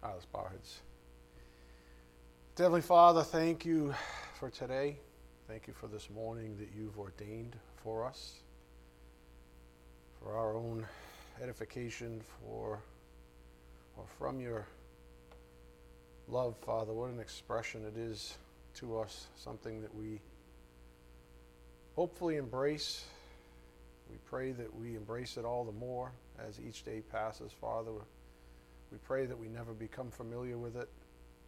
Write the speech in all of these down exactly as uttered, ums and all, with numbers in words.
Ah, let's bow our heads. Heavenly Father, thank you for today. Thank you for this morning that you've ordained for us, for our own edification, for or from your love, Father. What an expression it is to us, something that we hopefully embrace. We pray that we embrace it all the more as each day passes, Father. We pray that we never become familiar with it.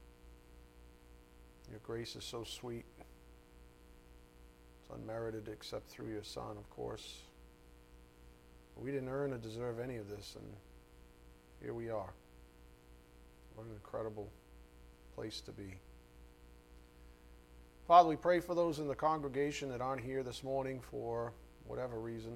Your grace is so sweet. It's unmerited except through your Son, of course. We didn't earn or deserve any of this, and here we are. What an incredible place to be. Father, we pray for those in the congregation that aren't here this morning for whatever reason,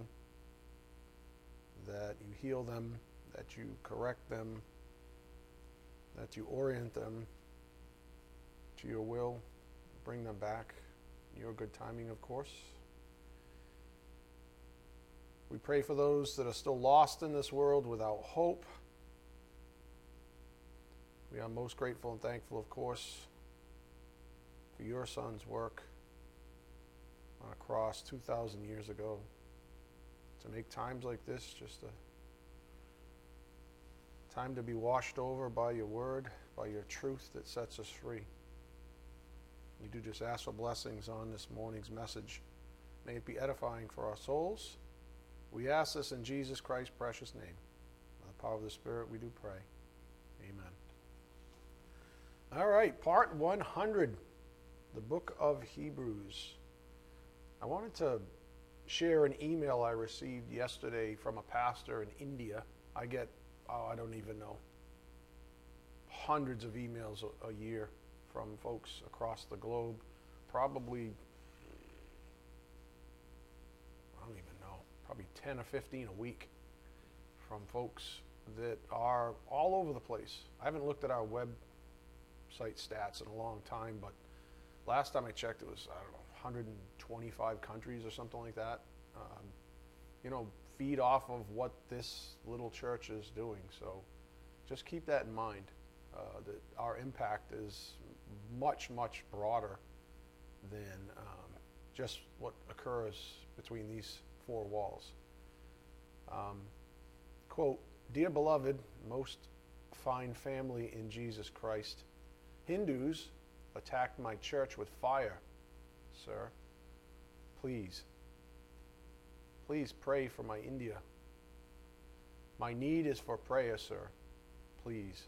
that you heal them, that you correct them, that you orient them to your will, bring them back in your good timing, of course. We pray for those that are still lost in this world without hope. We are most grateful and thankful, of course, for your Son's work on a cross two thousand years ago to make times like this just a time to be washed over by your word, by your truth that sets us free. We do just ask for blessings on this morning's message. May it be edifying for our souls. We ask this in Jesus Christ's precious name. By the power of the Spirit, we do pray. Amen. All right, part one hundred, the book of Hebrews. I wanted to share an email I received yesterday from a pastor in India. I get, oh, I don't even know, hundreds of emails a, a year from folks across the globe. Probably, I don't even know, probably ten or fifteen a week from folks that are all over the place. I haven't looked at our website stats in a long time, but last time I checked it was, I don't know, one hundred twenty-five countries or something like that. Um, you know, feed off of what this little church is doing. So just keep that in mind, uh, that our impact is much, much broader than um, just what occurs between these four walls. Um, quote, "Dear beloved, most fine family in Jesus Christ, Hindus attacked my church with fire. Sir, please, please pray for my India. My need is for prayer, sir. Please.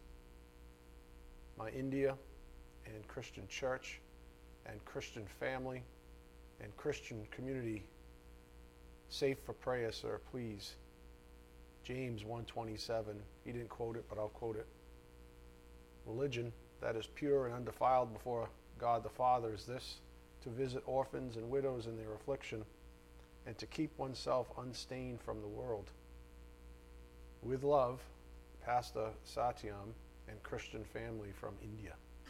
My India and Christian church and Christian family and Christian community safe for prayer, sir. Please. James one twenty-seven. He didn't quote it, but I'll quote it. Religion that is pure and undefiled before God the Father is this: to visit orphans and widows in their affliction, and to keep oneself unstained from the world. With love, Pastor Satyam and Christian family from India."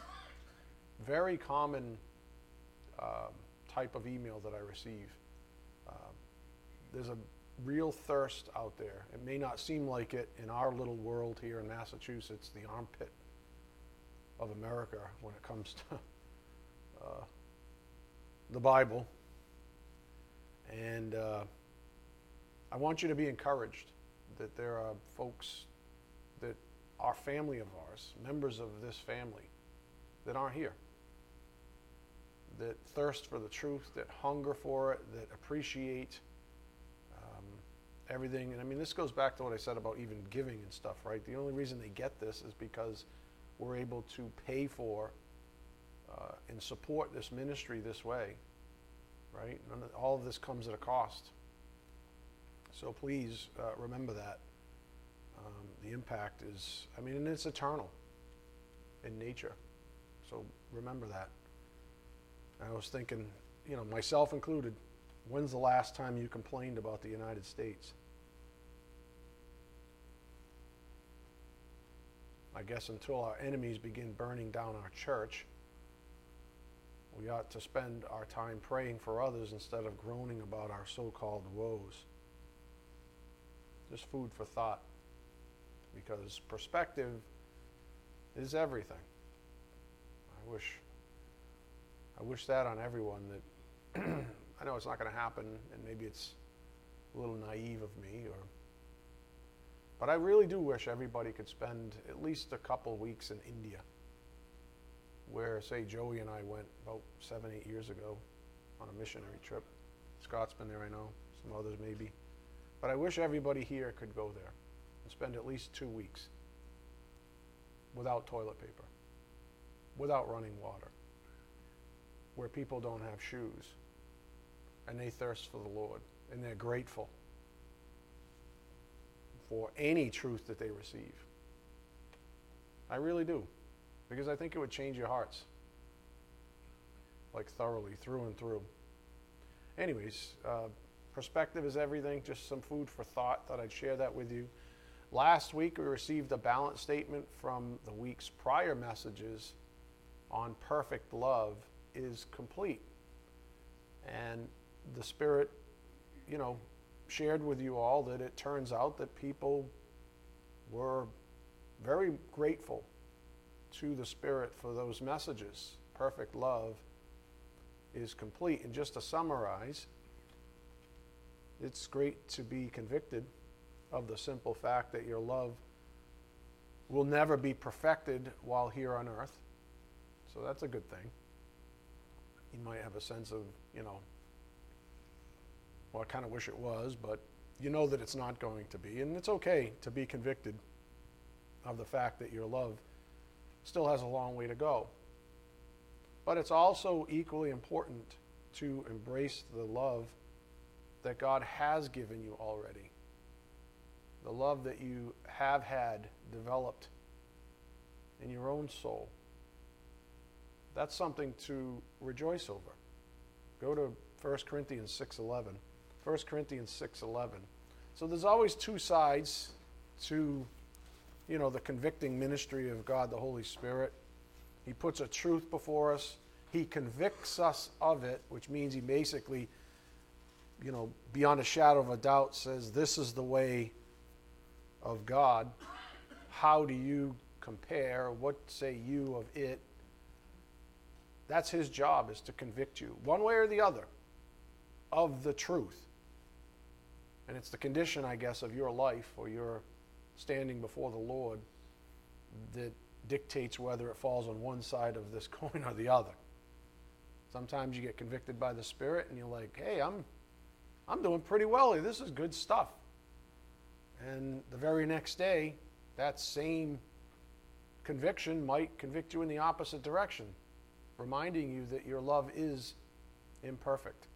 Very common um, type of email that I receive. Um, there's a real thirst out there. It may not seem like it in our little world here in Massachusetts, the armpit of America when it comes to uh, the Bible. And uh, I want you to be encouraged that there are folks that are family of ours, members of this family, that aren't here, that thirst for the truth, that hunger for it, that appreciate um, everything. And I mean, this goes back to what I said about even giving and stuff, right? The only reason they get this is because we're able to pay for uh, and support this ministry this way, right? None of, all of this comes at a cost. So please uh, remember that. Um, the impact is, I mean, and it's eternal in nature. So remember that. I was thinking, you know, myself included, when's the last time you complained about the United States? I guess until our enemies begin burning down our church, we ought to spend our time praying for others instead of groaning about our so-called woes. Just food for thought. Because perspective is everything. I wish, I wish that on everyone. That I know it's not going to happen, and maybe it's a little naive of me, or, but I really do wish everybody could spend at least a couple weeks in India, where, say, Joey and I went about seven, eight years ago on a missionary trip. Scott's been there, I know. Some others maybe. But I wish everybody here could go there and spend at least two weeks without toilet paper, without running water, where people don't have shoes, and they thirst for the Lord, and they're grateful for any truth that they receive. I really do, because I think it would change your hearts, like thoroughly, through and through. Anyways, uh, perspective is everything. Just some food for thought. Thought I'd share that with you. Last week we received a balance statement from the week's prior messages on perfect love is complete. And the Spirit, you know, shared with you all that it turns out that people were very grateful to the Spirit for those messages. Perfect love is complete. And just to summarize, it's great to be convicted of the simple fact that your love will never be perfected while here on earth. So that's a good thing. You might have a sense of, you know, well, I kind of wish it was, but you know that it's not going to be. And it's okay to be convicted of the fact that your love still has a long way to go. But it's also equally important to embrace the love that God has given you already. The love that you have had developed in your own soul. That's something to rejoice over. Go to First Corinthians six eleven. First Corinthians six eleven. So there's always two sides to, you know, the convicting ministry of God, the Holy Spirit. He puts a truth before us. He convicts us of it, which means he basically, you know, beyond a shadow of a doubt says, this is the way of God. How do you compare? What say you of it? That's his job, is to convict you, one way or the other, of the truth. And it's the condition, I guess, of your life or your standing before the Lord that dictates whether it falls on one side of this coin or the other. Sometimes you get convicted by the Spirit and you're like, hey, I'm I'm doing pretty well here. This is good stuff. And the very next day, that same conviction might convict you in the opposite direction, reminding you that your love is imperfect.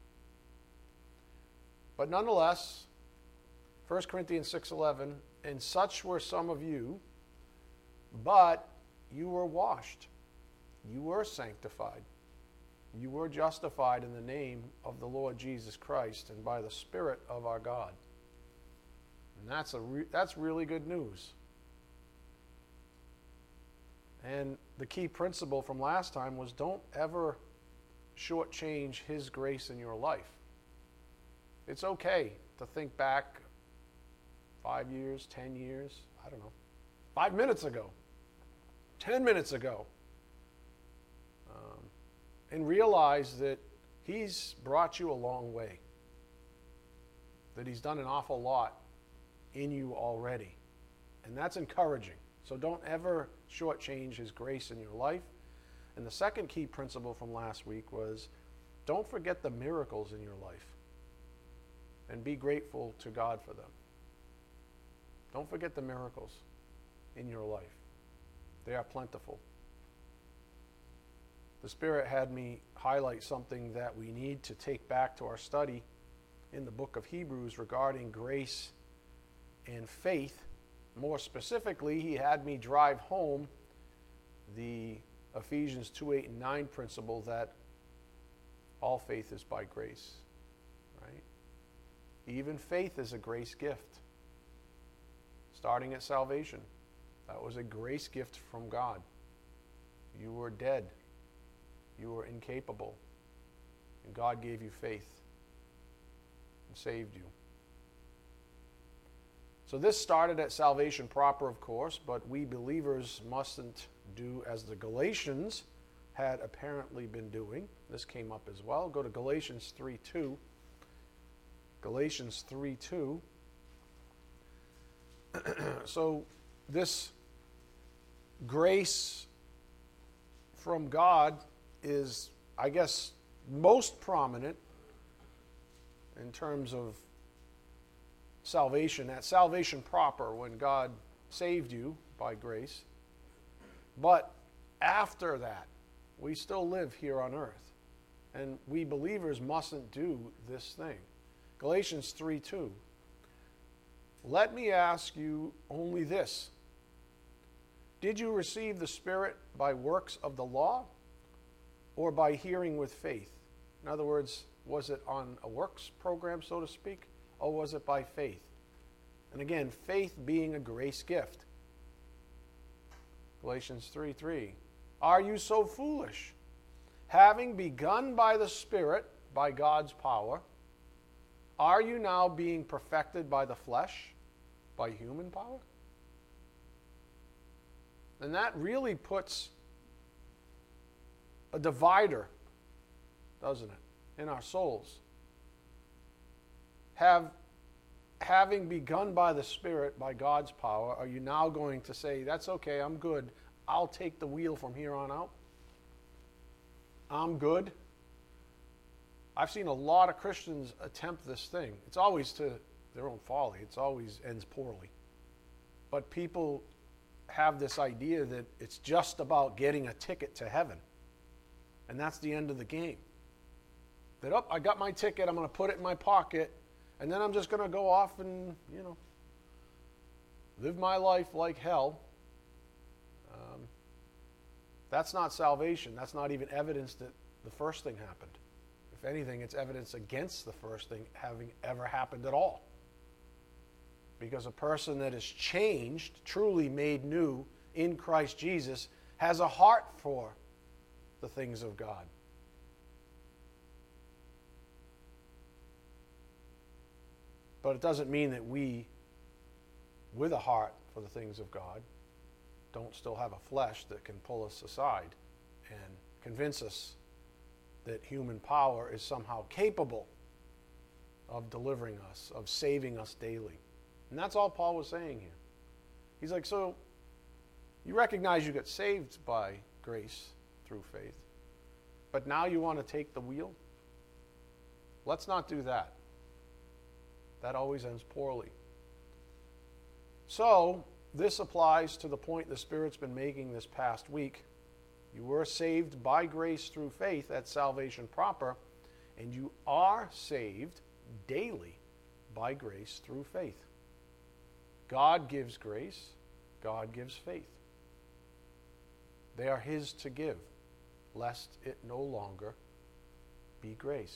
But nonetheless, First Corinthians six eleven, and such were some of you, but you were washed, you were sanctified, you were justified in the name of the Lord Jesus Christ and by the Spirit of our God. And that's a re- that's really good news. And the key principle from last time was, don't ever shortchange his grace in your life. It's okay to think back five years, ten years, I don't know, five minutes ago, ten minutes ago, um, and realize that he's brought you a long way, that he's done an awful lot in you already. And that's encouraging. So don't ever shortchange his grace in your life. And the second key principle from last week was, don't forget the miracles in your life and be grateful to God for them. Don't forget the miracles in your life. They are plentiful. The Spirit had me highlight something that we need to take back to our study in the book of Hebrews regarding grace and faith. More specifically, he had me drive home the Ephesians two, eight, and nine principle that all faith is by grace, right? Even faith is a grace gift. Starting at salvation, that was a grace gift from God. You were dead. You were incapable. And God gave you faith and saved you. So this started at salvation proper, of course, but we believers mustn't do as the Galatians had apparently been doing. This came up as well. Go to Galatians three two. Galatians three two. So this grace from God is, I guess, most prominent in terms of salvation, that salvation proper, when God saved you by grace. But after that, we still live here on earth. And we believers mustn't do this thing. Galatians three two. Let me ask you only this. Did you receive the Spirit by works of the law or by hearing with faith? In other words, was it on a works program, so to speak, or was it by faith? And again, faith being a grace gift. Galatians three three. Are you so foolish? Having begun by the Spirit, by God's power, are you now being perfected by the flesh, by human power? And that really puts a divider, doesn't it, in our souls. Have, having begun by the Spirit, by God's power, are you now going to say, that's okay, I'm good, I'll take the wheel from here on out? I'm good. I've seen a lot of Christians attempt this thing. It's always to their own folly. It always ends poorly. But people have this idea that it's just about getting a ticket to heaven. And that's the end of the game. That, oh, I got my ticket, I'm going to put it in my pocket, and then I'm just going to go off and, you know, live my life like hell. Um, that's not salvation. That's not even evidence that the first thing happened. If anything, it's evidence against the first thing having ever happened at all. Because a person that is changed, truly made new in Christ Jesus, has a heart for the things of God. But it doesn't mean that we, with a heart for the things of God, don't still have a flesh that can pull us aside and convince us that human power is somehow capable of delivering us, of saving us daily. And that's all Paul was saying here. He's like, so you recognize you got saved by grace through faith, but now you want to take the wheel? Let's not do that. That always ends poorly. So, this applies to the point the Spirit's been making this past week. You were saved by grace through faith, that's salvation proper, and you are saved daily by grace through faith. God gives grace, God gives faith. They are His to give, lest it no longer be grace.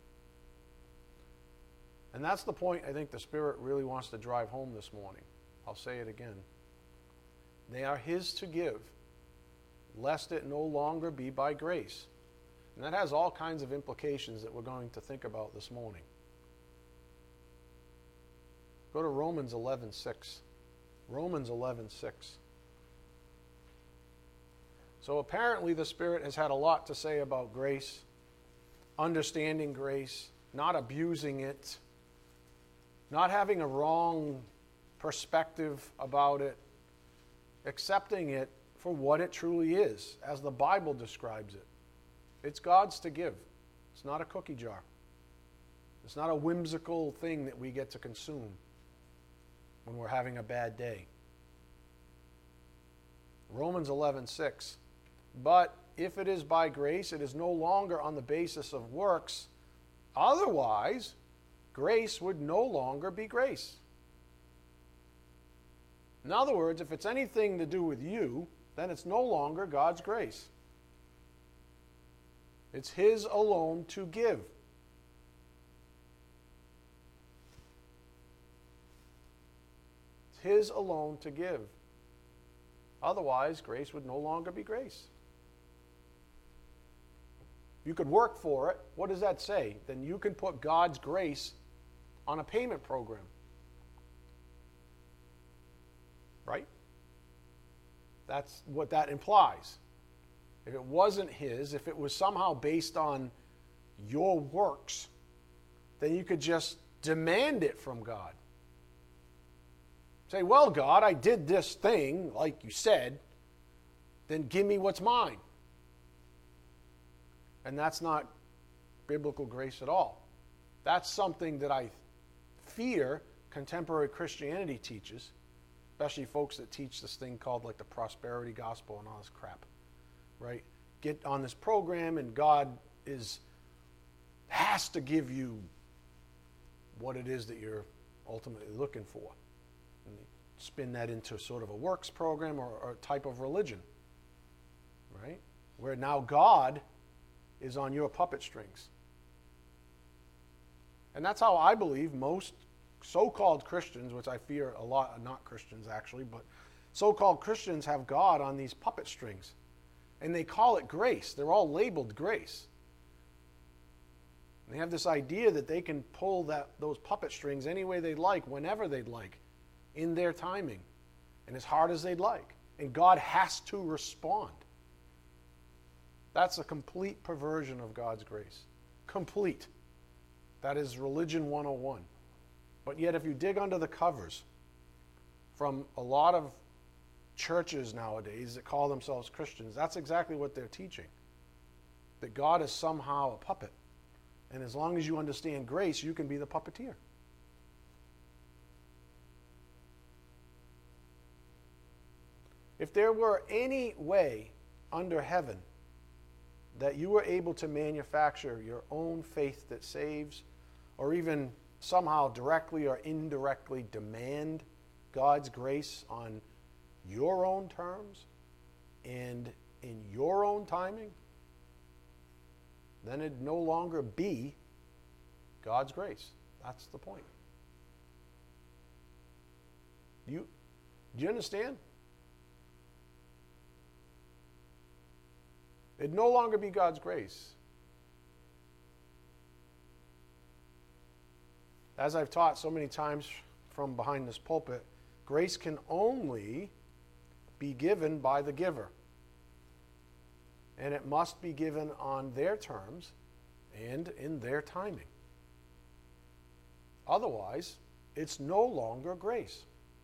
And that's the point I think the Spirit really wants to drive home this morning. I'll say it again. They are His to give, lest it no longer be by grace. And that has all kinds of implications that we're going to think about this morning. Go to Romans eleven six. Romans eleven six. So apparently the Spirit has had a lot to say about grace, understanding grace, not abusing it, not having a wrong perspective about it, accepting it for what it truly is, as the Bible describes it. It's God's to give. It's not a cookie jar. It's not a whimsical thing that we get to consume when we're having a bad day. Romans eleven six. But if it is by grace, it is no longer on the basis of works. Otherwise, grace would no longer be grace. In other words, if it's anything to do with you, then it's no longer God's grace. It's His alone to give. It's His alone to give. Otherwise, grace would no longer be grace. You could work for it. What does that say? Then you can put God's grace on a payment program. Right? That's what that implies. If it wasn't his, if it was somehow based on your works, then you could just demand it from God. Say, well, God, I did this thing, like you said, then give me what's mine. And that's not biblical grace at all. That's something that I fear contemporary Christianity teaches, especially folks that teach this thing called like the prosperity gospel and all this crap, right? Get on this program and God is has to give you what it is that you're ultimately looking for. And they spin that into sort of a works program or, or a type of religion, right? Where now God is on your puppet strings. And that's how I believe most so-called Christians, which I fear a lot are not Christians actually, but so-called Christians have God on these puppet strings. And they call it grace. They're all labeled grace. And they have this idea that they can pull that those puppet strings any way they'd like, whenever they'd like, in their timing, and as hard as they'd like. And God has to respond. That's a complete perversion of God's grace. Complete. That is religion one oh one. But yet if you dig under the covers from a lot of churches nowadays that call themselves Christians, that's exactly what they're teaching. That God is somehow a puppet. And as long as you understand grace, you can be the puppeteer. If there were any way under heaven that you were able to manufacture your own faith that saves, or even somehow directly or indirectly demand God's grace on your own terms and in your own timing, then it'd no longer be God's grace. That's the point. You, do you understand? It'd no longer be God's grace. As I've taught so many times from behind this pulpit, grace can only be given by the giver. And it must be given on their terms and in their timing. Otherwise, it's no longer grace.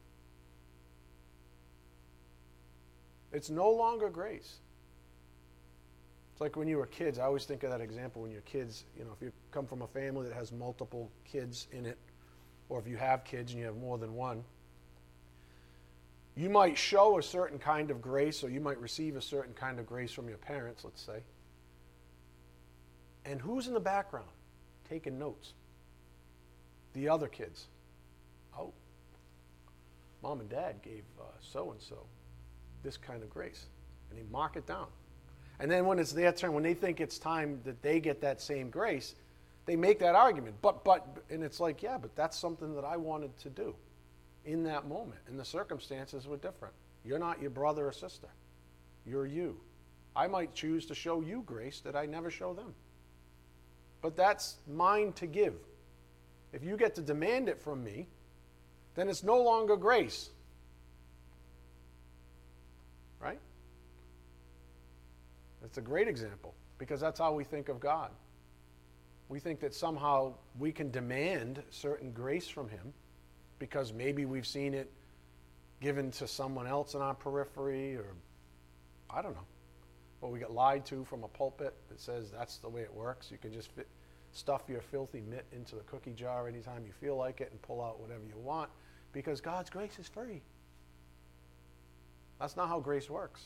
It's no longer grace. It's like when you were kids. I always think of that example when you're kids. You know, if you come from a family that has multiple kids in it, or if you have kids and you have more than one, you might show a certain kind of grace, or you might receive a certain kind of grace from your parents, let's say. And who's in the background taking notes? The other kids. Oh, mom and dad gave uh, so-and-so this kind of grace. And they mark it down. And then when it's their turn, when they think it's time that they get that same grace, they make that argument. But, but, and it's like, yeah, but that's something that I wanted to do in that moment. And the circumstances were different. You're not your brother or sister. You're you. I might choose to show you grace that I never show them. But that's mine to give. If you get to demand it from me, then it's no longer grace. Right? It's a great example, because that's how we think of God. We think that somehow we can demand certain grace from him because maybe we've seen it given to someone else in our periphery, or I don't know. Or we get lied to from a pulpit that says that's the way it works. You can just fit, stuff your filthy mitt into the cookie jar anytime you feel like it and pull out whatever you want because God's grace is free. That's not how grace works.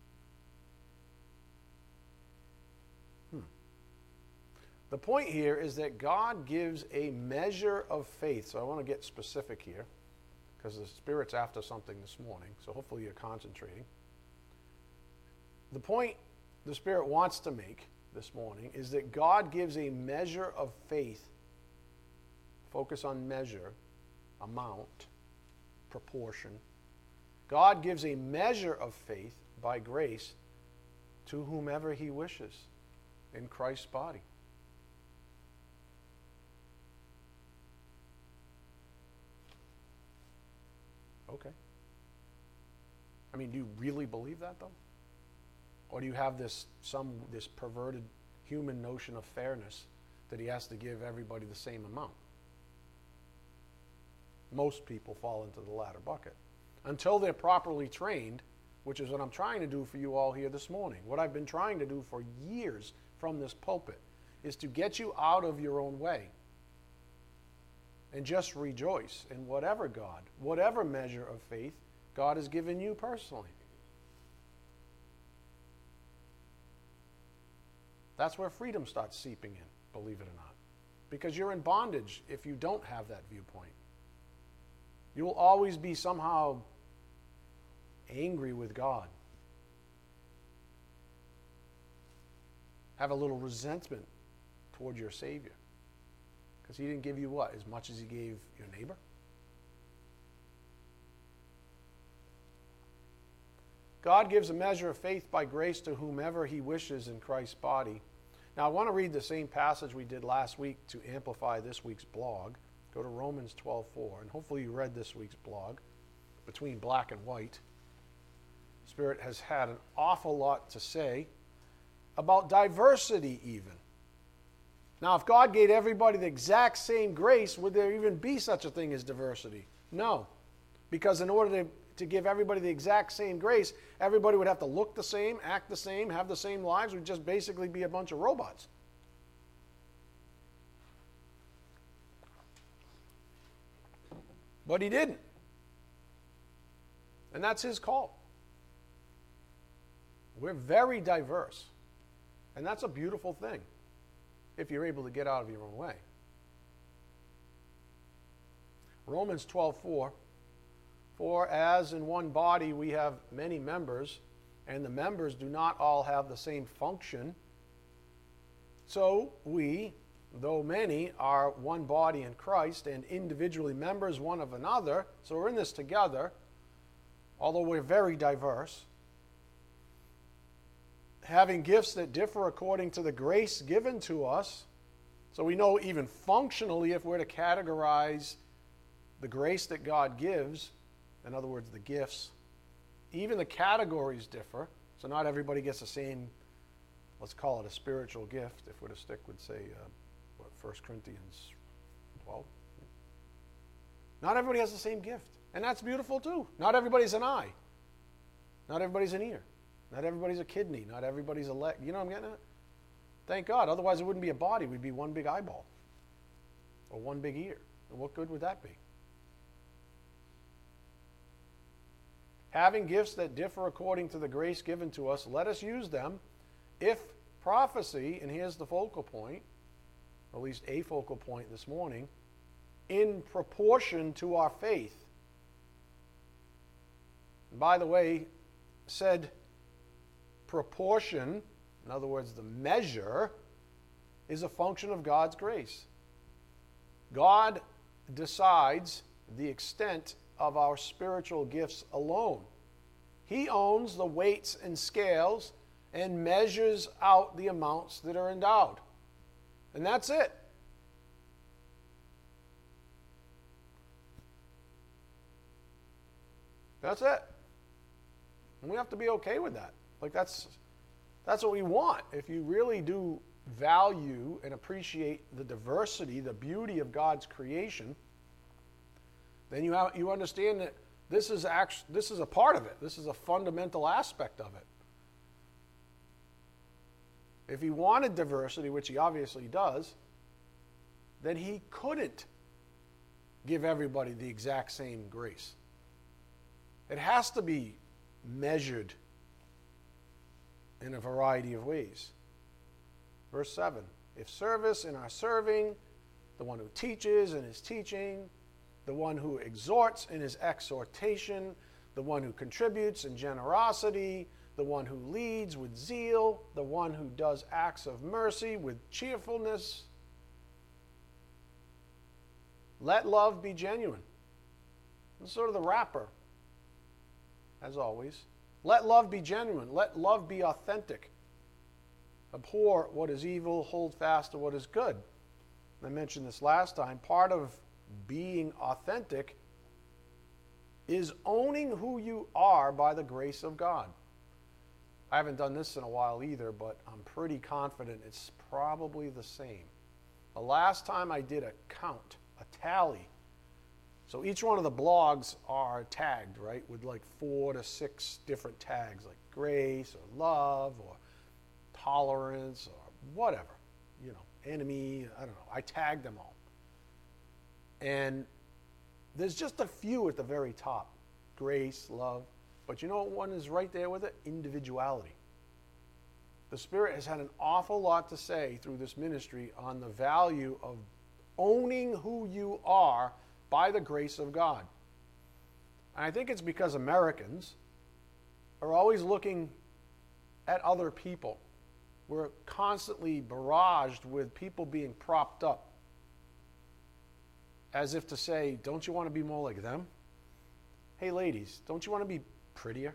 Hmm. The point here is that God gives a measure of faith. So I want to get specific here because the Spirit's after something this morning. So hopefully you're concentrating. The point the Spirit wants to make this morning is that God gives a measure of faith. Focus on measure, amount, proportion. God gives a measure of faith by grace to whomever he wishes in Christ's body. Okay. I mean, do you really believe that, though? Or do you have this some this perverted human notion of fairness that he has to give everybody the same amount? Most people fall into the latter bucket. Until they're properly trained, which is what I'm trying to do for you all here this morning. What I've been trying to do for years from this pulpit is to get you out of your own way and just rejoice in whatever God, whatever measure of faith God has given you personally. That's where freedom starts seeping in, believe it or not. Because you're in bondage if you don't have that viewpoint. You will always be somehow angry with God. Have a little resentment toward your Savior. Because he didn't give you what? As much as he gave your neighbor? God gives a measure of faith by grace to whomever he wishes in Christ's body. Now, I want to read the same passage we did last week to amplify this week's blog. Go to Romans twelve four, and hopefully you read this week's blog, Between Black and White. Spirit has had an awful lot to say about diversity even. Now, if God gave everybody the exact same grace, would there even be such a thing as diversity? No. Because in order to, to give everybody the exact same grace, everybody would have to look the same, act the same, have the same lives. We'd just basically be a bunch of robots. But he didn't. And that's his call. We're very diverse. And that's a beautiful thing, if you're able to get out of your own way. Romans twelve four, for as in one body we have many members, and the members do not all have the same function, so we, though many, are one body in Christ, and individually members one of another, so we're in this together, although we're very diverse, having gifts that differ according to the grace given to us. So we know even functionally, if we're to categorize the grace that God gives, in other words, the gifts, even the categories differ. So not everybody gets the same, let's call it a spiritual gift, if we're to stick with, say, uh, what, First Corinthians twelve. Not everybody has the same gift. And that's beautiful too. Not everybody's an eye. Not everybody's an ear. Not everybody's a kidney. Not everybody's a leg. You know what I'm getting at? Thank God. Otherwise, it wouldn't be a body. We'd be one big eyeball. Or one big ear. And what good would that be? Having gifts that differ according to the grace given to us, let us use them. If prophecy, and here's the focal point, or at least a focal point this morning, in proportion to our faith. And by the way, said proportion, in other words, the measure, is a function of God's grace. God decides the extent of our spiritual gifts alone. He owns the weights and scales and measures out the amounts that are endowed. And that's it. That's it. And we have to be okay with that. Like that's that's what we want. If you really do value and appreciate the diversity, the beauty of God's creation, then you have, you understand that this is actually this is a part of it. This is a fundamental aspect of it. If he wanted diversity, which he obviously does, then he couldn't give everybody the exact same grace. It has to be measured in a variety of ways. Verse seven, if service in our serving, the one who teaches in his teaching, the one who exhorts in his exhortation, the one who contributes in generosity, the one who leads with zeal, the one who does acts of mercy with cheerfulness. Let love be genuine. This is sort of the wrapper, as always. Let love be genuine. Let love be authentic. Abhor what is evil, hold fast to what is good. I mentioned this last time. Part of being authentic is owning who you are by the grace of God. I haven't done this in a while either, but I'm pretty confident it's probably the same. The last time I did a count, a tally, so each one of the blogs are tagged, right, with like four to six different tags, like grace or love or tolerance or whatever, you know, enemy, I don't know. I tagged them all. And there's just a few at the very top, grace, love. But you know what one is right there with it? Individuality. The Spirit has had an awful lot to say through this ministry on the value of owning who you are by the grace of God. And I think it's because Americans are always looking at other people. We're constantly barraged with people being propped up, as if to say, don't you want to be more like them? Hey ladies, don't you want to be prettier?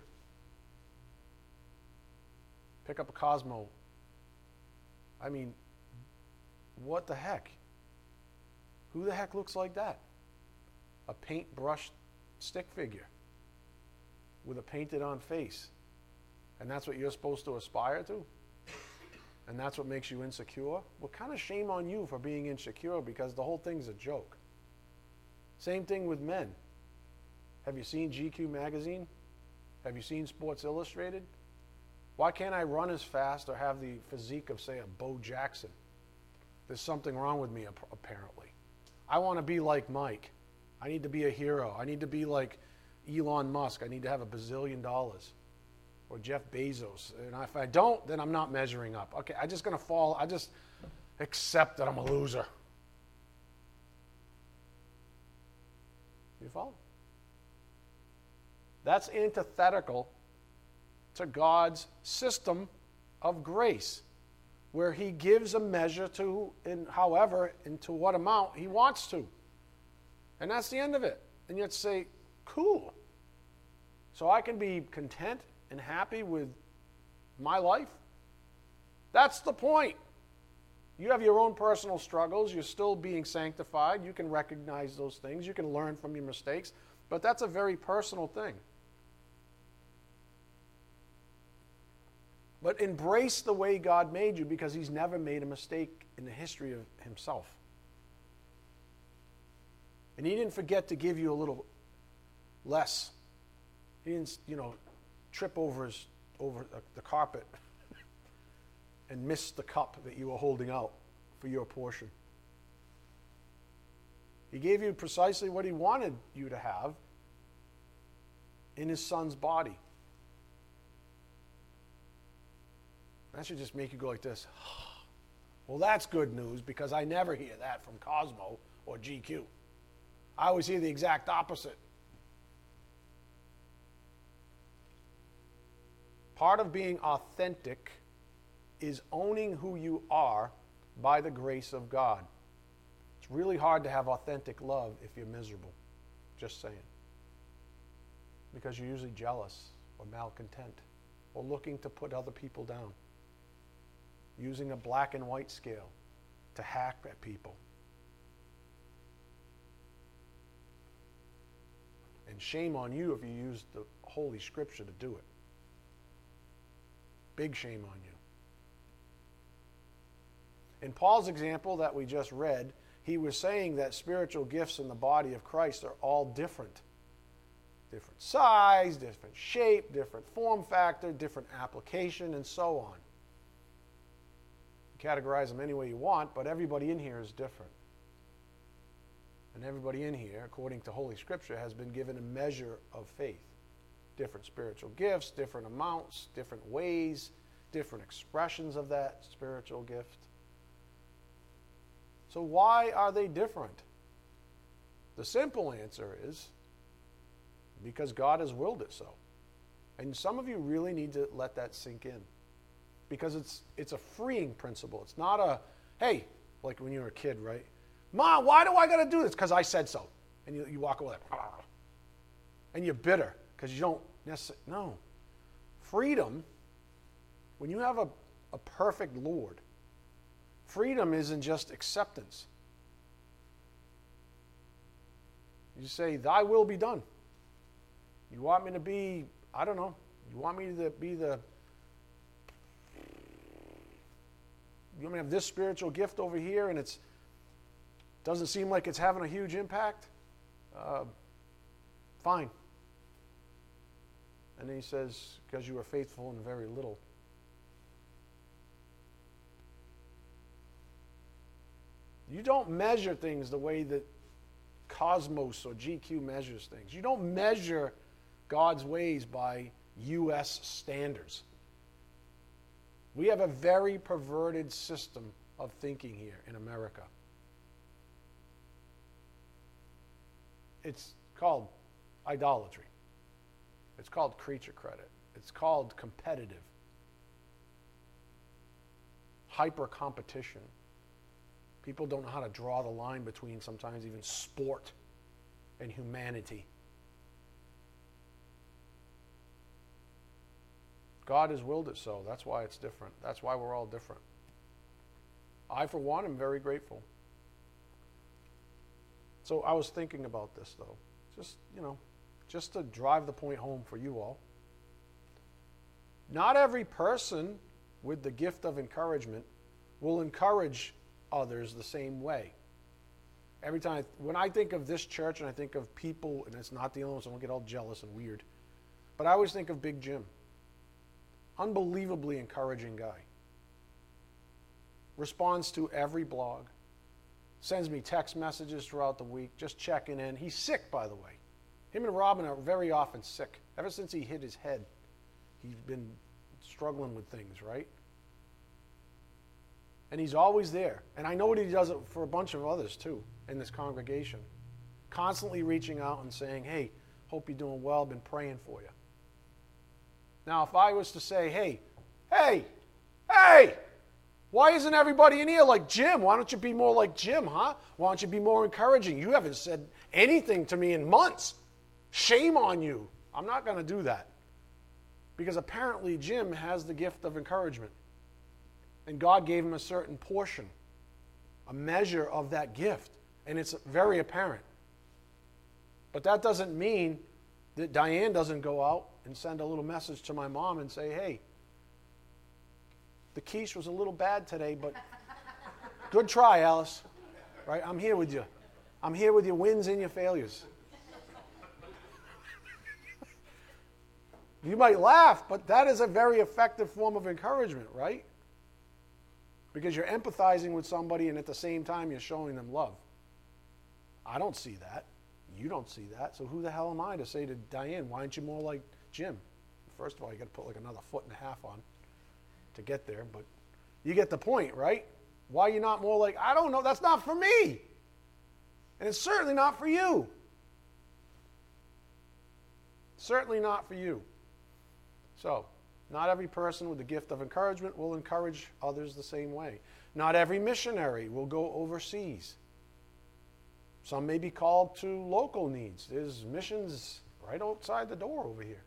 Pick up a Cosmo. I mean, what the heck? Who the heck looks like that? A paintbrush stick figure with a painted on face. And that's what you're supposed to aspire to? And that's what makes you insecure? Well, kind of shame on you for being insecure, because the whole thing's a joke. Same thing with men. Have you seen G Q magazine? Have you seen Sports Illustrated? Why can't I run as fast or have the physique of, say, a Bo Jackson? There's something wrong with me, apparently. I want to be like Mike. I need to be a hero. I need to be like Elon Musk. I need to have a bazillion dollars. Or Jeff Bezos. And if I don't, then I'm not measuring up. Okay, I'm just going to fall. I just accept that I'm a loser. You follow? That's antithetical to God's system of grace, where he gives a measure to, in however, and to what amount he wants to. And that's the end of it. And you have to say, cool. So I can be content and happy with my life? That's the point. You have your own personal struggles. You're still being sanctified. You can recognize those things. You can learn from your mistakes. But that's a very personal thing. But embrace the way God made you, because he's never made a mistake in the history of himself. And he didn't forget to give you a little less. He didn't, you know, trip over his, over the carpet and miss the cup that you were holding out for your portion. He gave you precisely what he wanted you to have in his son's body. That should just make you go like this. Well, that's good news, because I never hear that from Cosmo or G Q. I always hear the exact opposite. Part of being authentic is owning who you are by the grace of God. It's really hard to have authentic love if you're miserable. Just saying. Because you're usually jealous or malcontent or looking to put other people down. Using a black and white scale to hack at people. And shame on you if you use the Holy Scripture to do it. Big shame on you. In Paul's example that we just read, he was saying that spiritual gifts in the body of Christ are all different. Different size, different shape, different form factor, different application, and so on. You categorize them any way you want, but everybody in here is different. And everybody in here, according to Holy Scripture, has been given a measure of faith. Different spiritual gifts, different amounts, different ways, different expressions of that spiritual gift. So why are they different? The simple answer is because God has willed it so. And some of you really need to let that sink in. Because it's it's a freeing principle. It's not a, hey, like when you were a kid, right? Mom, why do I got to do this? Because I said so. And you, you walk away like, ah. And you're bitter because you don't necessarily, no. Freedom, when you have a, a perfect Lord, freedom isn't just acceptance. You say, thy will be done. You want me to be, I don't know, you want me to be the, you want me to have this spiritual gift over here and it's, doesn't seem like it's having a huge impact? Uh, fine. And then he says, because you were faithful in very little. You don't measure things the way that Cosmos or G Q measures things. You don't measure God's ways by U S standards. We have a very perverted system of thinking here in America. It's called idolatry. It's called creature credit. It's called competitive. Hyper competition. People don't know how to draw the line between sometimes even sport and humanity. God has willed it so. That's why it's different. That's why we're all different. I, for one, am very grateful. So I was thinking about this, though. Just, you know, just to drive the point home for you all. Not every person with the gift of encouragement will encourage others the same way. Every time, when I think of this church and I think of people, and it's not the only one, so I don't get all jealous and weird, but I always think of Big Jim. Unbelievably encouraging guy. Responds to every blog. Sends me text messages throughout the week, just checking in. He's sick, by the way. Him and Robin are very often sick. Ever since he hit his head, he's been struggling with things, right? And he's always there. And I know what he does it for a bunch of others, too, in this congregation. Constantly reaching out and saying, hey, hope you're doing well, been praying for you. Now, if I was to say, hey, hey, hey, why isn't everybody in here like Jim? Why don't you be more like Jim, huh? Why don't you be more encouraging? You haven't said anything to me in months. Shame on you. I'm not going to do that. Because apparently Jim has the gift of encouragement. And God gave him a certain portion, a measure of that gift. And it's very apparent. But that doesn't mean that Diane doesn't go out and send a little message to my mom and say, hey, the quiche was a little bad today, but good try, Alice. Right? I'm here with you. I'm here with your wins and your failures. You might laugh, but that is a very effective form of encouragement, right? Because you're empathizing with somebody and at the same time you're showing them love. I don't see that. You don't see that. So who the hell am I to say to Diane, why aren't you more like Jim? First of all, you got to put like another foot and a half on to get there, but you get the point, right? Why are you not more like, I don't know, that's not for me. And it's certainly not for you. Certainly not for you. So, not every person with the gift of encouragement will encourage others the same way. Not every missionary will go overseas. Some may be called to local needs. There's missions right outside the door over here.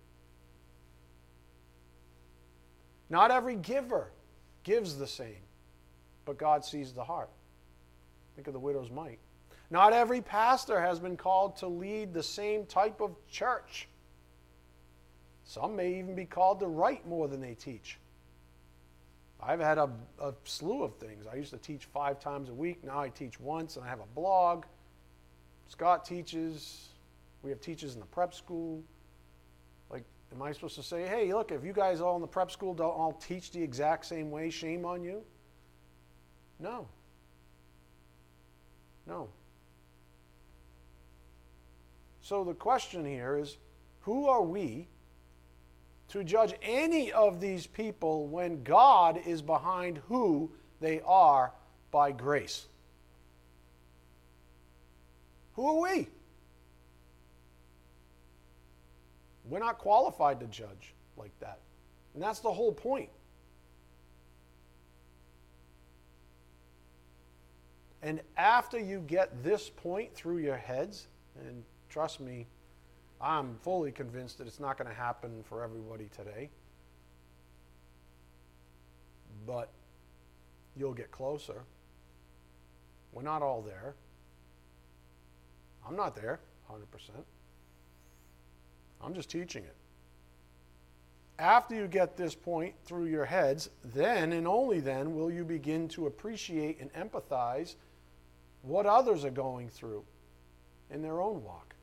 Not every giver gives the same, but God sees the heart. Think of the widow's mite. Not every pastor has been called to lead the same type of church. Some may even be called to write more than they teach. I've had a, a slew of things. I used to teach five times a week. Now I teach once, and I have a blog. Scott teaches. We have teachers in the prep school. Like, am I supposed to say, hey, look, if you guys all in the prep school don't all teach the exact same way, shame on you? No. No. So the question here is, who are we to judge any of these people when God is behind who they are by grace? Who are we? We're not qualified to judge like that. And that's the whole point. And after you get this point through your heads, and trust me, I'm fully convinced that it's not going to happen for everybody today. But you'll get closer. We're not all there. I'm not there, one hundred percent. I'm just teaching it. After you get this point through your heads, then and only then will you begin to appreciate and empathize what others are going through in their own walk.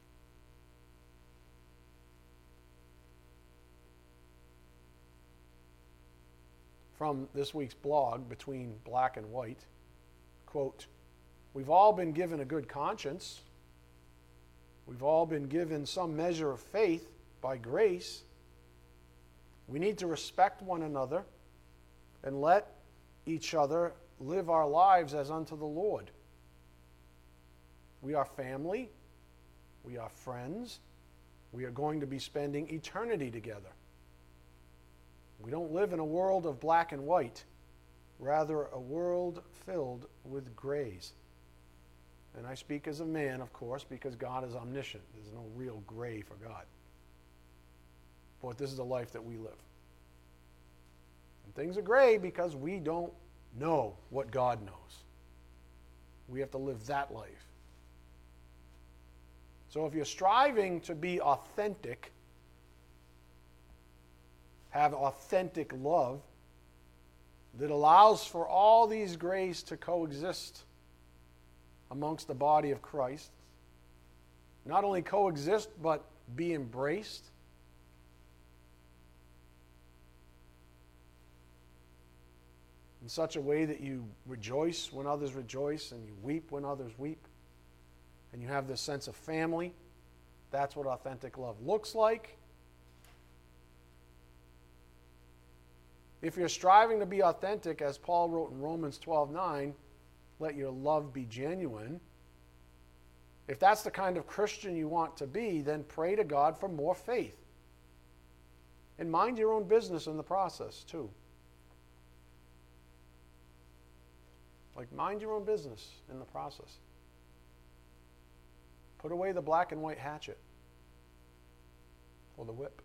From this week's blog, Between Black and White, quote, "We've all been given a good conscience. We've all been given some measure of faith by grace. We need to respect one another and let each other live our lives as unto the Lord. We are family. We are friends. We are going to be spending eternity together. We don't live in a world of black and white, rather a world filled with grays." And I speak as a man, of course, because God is omniscient. There's no real gray for God. But this is the life that we live. And things are gray because we don't know what God knows. We have to live that life. So if you're striving to be authentic, have authentic love that allows for all these grays to coexist amongst the body of Christ, not only coexist, but be embraced, in such a way that you rejoice when others rejoice and you weep when others weep, and you have this sense of family. That's what authentic love looks like. If you're striving to be authentic, as Paul wrote in Romans twelve nine, let your love be genuine. If that's the kind of Christian you want to be, then pray to God for more faith. And mind your own business in the process, too. Like, mind your own business in the process. Put away the black and white hatchet or the whip.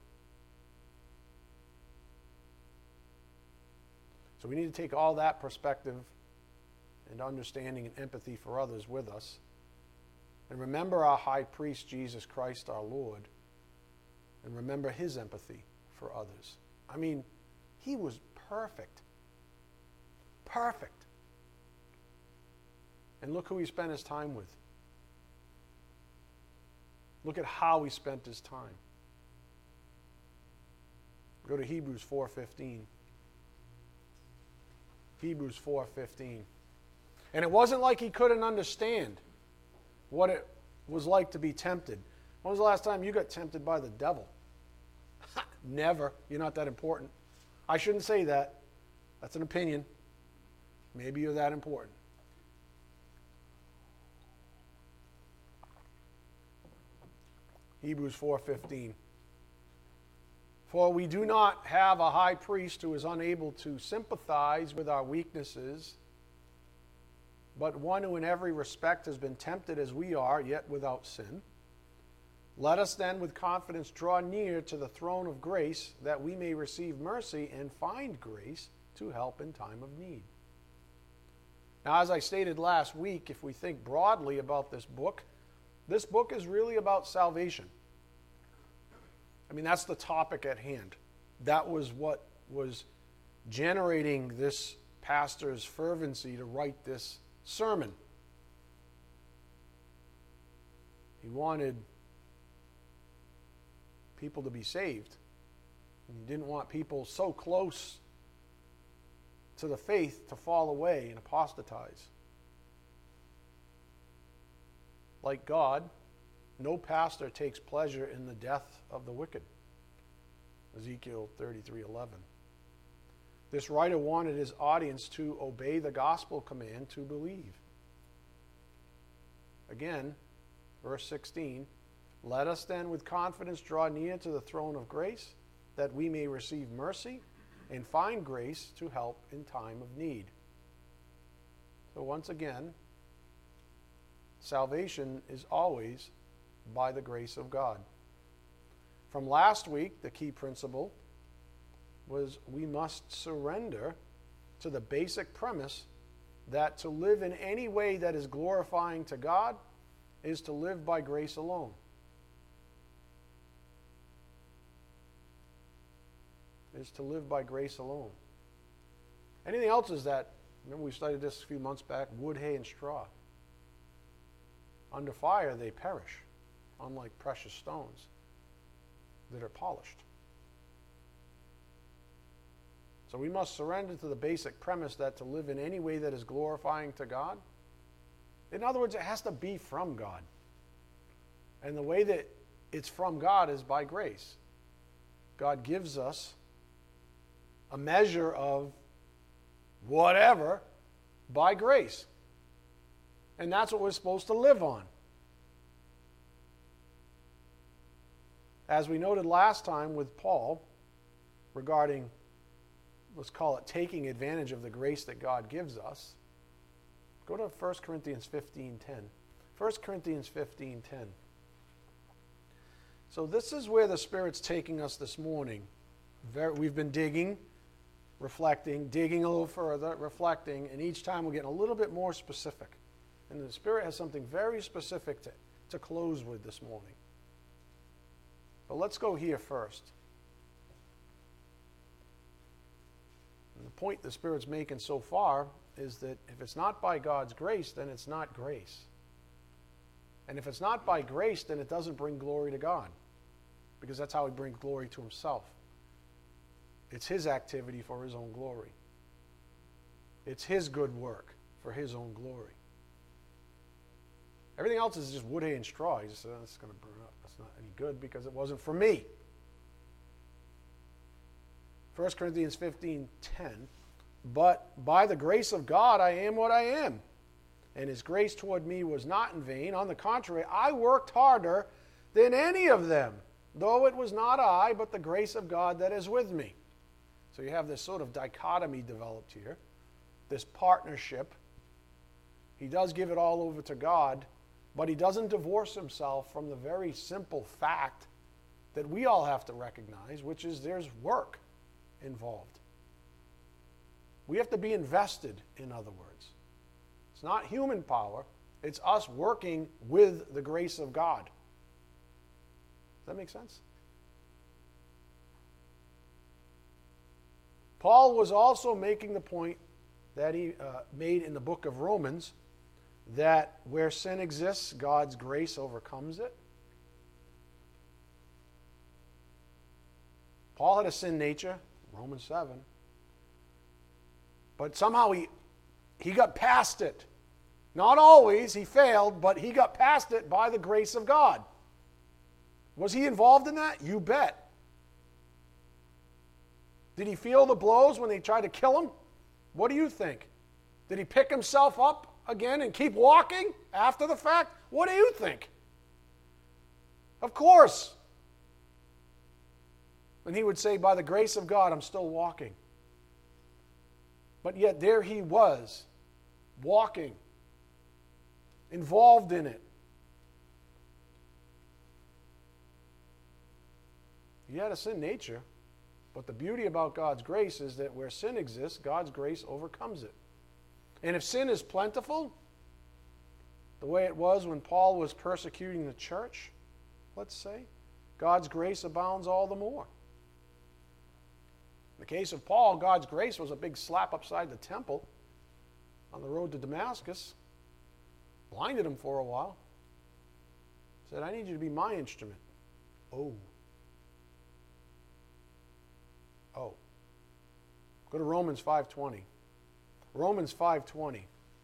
So we need to take all that perspective and understanding and empathy for others with us. And remember our high priest, Jesus Christ our Lord. And remember his empathy for others. I mean, he was perfect. Perfect. And look who he spent his time with. Look at how he spent his time. Go to Hebrews four fifteen. Hebrews four fifteen. And it wasn't like he couldn't understand what it was like to be tempted. When was the last time you got tempted by the devil? Never. You're not that important. I shouldn't say that. That's an opinion. Maybe you're that important. Hebrews four fifteen. For we do not have a high priest who is unable to sympathize with our weaknesses, but one who in every respect has been tempted as we are, yet without sin. Let us then with confidence draw near to the throne of grace, that we may receive mercy and find grace to help in time of need. Now, as I stated last week, if we think broadly about this book, this book is really about salvation. I mean, that's the topic at hand. That was what was generating this pastor's fervency to write this sermon. He wanted people to be saved. And he didn't want people so close to the faith to fall away and apostatize. Like God, no pastor takes pleasure in the death of the wicked. Ezekiel thirty-three eleven. This writer wanted his audience to obey the gospel command to believe. Again, verse sixteen, let us then with confidence draw near to the throne of grace, that we may receive mercy and find grace to help in time of need. So once again, salvation is always by the grace of God. From last week, the key principle was we must surrender to the basic premise that to live in any way that is glorifying to God is to live by grace alone. is to live by grace alone. Anything else is that, remember we studied this a few months back, wood, hay, and straw. Under fire they perish, unlike precious stones that are polished. So we must surrender to the basic premise that to live in any way that is glorifying to God, in other words, it has to be from God. And the way that it's from God is by grace. God gives us a measure of whatever by grace. And that's what we're supposed to live on. As we noted last time with Paul regarding, let's call it taking advantage of the grace that God gives us, go to First Corinthians fifteen ten. First Corinthians fifteen ten. So this is where the Spirit's taking us this morning. Very, we've been digging, reflecting, digging a little further, reflecting, and each time we're getting a little bit more specific. And the Spirit has something very specific to, to close with this morning. But let's go here first. And the point the Spirit's making so far is that if it's not by God's grace, then it's not grace. And if it's not by grace, then it doesn't bring glory to God. Because that's how he brings glory to himself. It's his activity for his own glory. It's his good work for his own glory. Everything else is just wood, hay, and straw. He just said, oh, that's going to burn up. That's not any good because it wasn't for me. First Corinthians fifteen ten. But by the grace of God I am what I am. And his grace toward me was not in vain. On the contrary, I worked harder than any of them, though it was not I, but the grace of God that is with me. So you have this sort of dichotomy developed here, this partnership. He does give it all over to God, but he doesn't divorce himself from the very simple fact that we all have to recognize, which is there's work involved. We have to be invested, in other words. It's not human power. It's us working with the grace of God. Does that make sense? Paul was also making the point that he uh, made in the book of Romans, that where sin exists, God's grace overcomes it. Paul had a sin nature, Romans seven. But somehow he, he got past it. Not always, he failed, but he got past it by the grace of God. Was he involved in that? You bet. Did he feel the blows when they tried to kill him? What do you think? Did he pick himself up again and keep walking after the fact? What do you think? Of course. And he would say, by the grace of God, I'm still walking. But yet there he was, walking, involved in it. He had a sin nature, but the beauty about God's grace is that where sin exists, God's grace overcomes it. And if sin is plentiful, the way it was when Paul was persecuting the church, let's say, God's grace abounds all the more. In the case of Paul, God's grace was a big slap upside the temple on the road to Damascus. Blinded him for a while. Said, I need you to be my instrument. Oh. Oh. Go to Romans five twenty. Romans five twenty.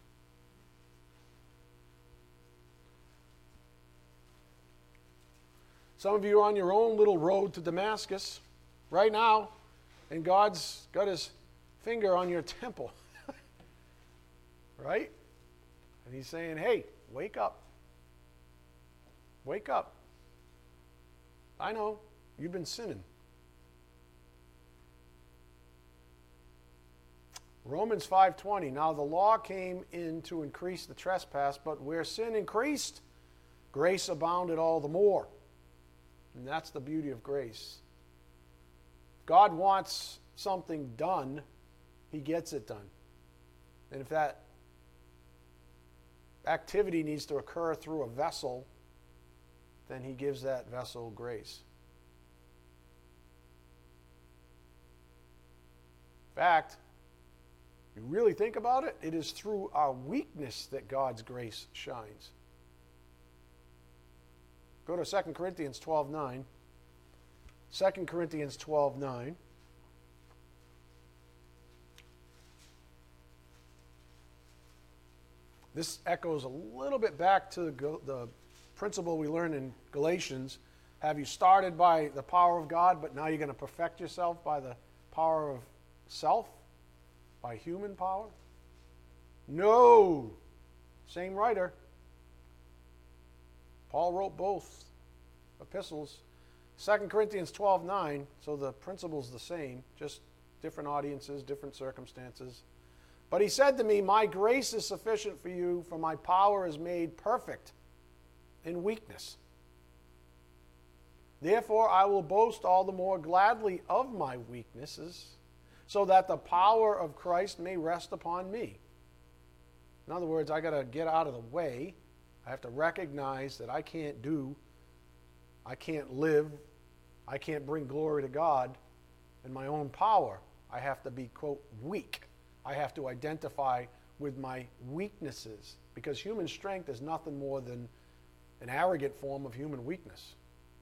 Some of you are on your own little road to Damascus right now, and God's got his finger on your temple. Right? And he's saying, hey, wake up. Wake up. I know, you've been sinning. Romans five twenty, now the law came in to increase the trespass, but where sin increased, grace abounded all the more. And that's the beauty of grace. If God wants something done, he gets it done. And if that activity needs to occur through a vessel, then he gives that vessel grace. fact, you really think about it, it is through our weakness that God's grace shines. Go to Second Corinthians twelve nine. Second Corinthians twelve nine. This echoes a little bit back to the, the principle we learned in Galatians. Have you started by the power of God, but now you're going to perfect yourself by the power of self? By human power? No. Same writer. Paul wrote both epistles. Second Corinthians twelve nine, so the principle's the same, just different audiences, different circumstances. But he said to me, my grace is sufficient for you, for my power is made perfect in weakness. Therefore I will boast all the more gladly of my weaknesses, so that the power of Christ may rest upon me. In other words, I got to get out of the way. I have to recognize that I can't do, I can't live, I can't bring glory to God in my own power. I have to be, quote, weak. I have to identify with my weaknesses, because human strength is nothing more than an arrogant form of human weakness.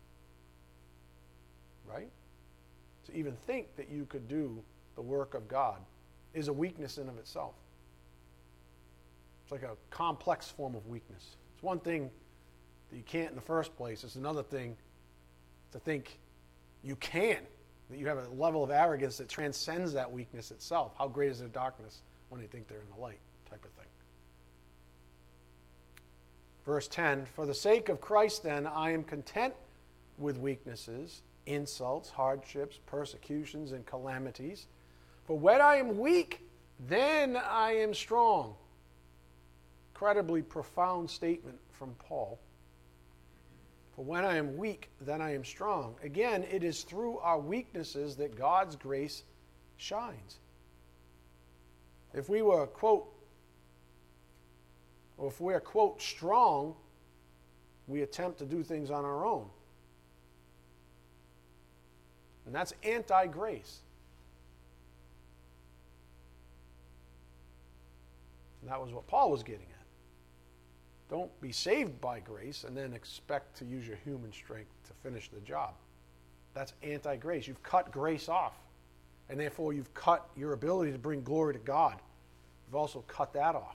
Right? To even think that you could do the work of God is a weakness in of itself. It's like a complex form of weakness. It's one thing that you can't in the first place. It's another thing to think you can, that you have a level of arrogance that transcends that weakness itself. How great is their darkness when they think they're in the light, type of thing. Verse ten, for the sake of Christ then, I am content with weaknesses, insults, hardships, persecutions, and calamities. For when I am weak, then I am strong. Incredibly profound statement from Paul. For when I am weak, then I am strong. Again, it is through our weaknesses that God's grace shines. If we were, quote, or if we're, quote, strong, we attempt to do things on our own. And that's anti-grace. And that was what Paul was getting at. Don't be saved by grace and then expect to use your human strength to finish the job. That's anti-grace. You've cut grace off. And therefore you've cut your ability to bring glory to God. You've also cut that off.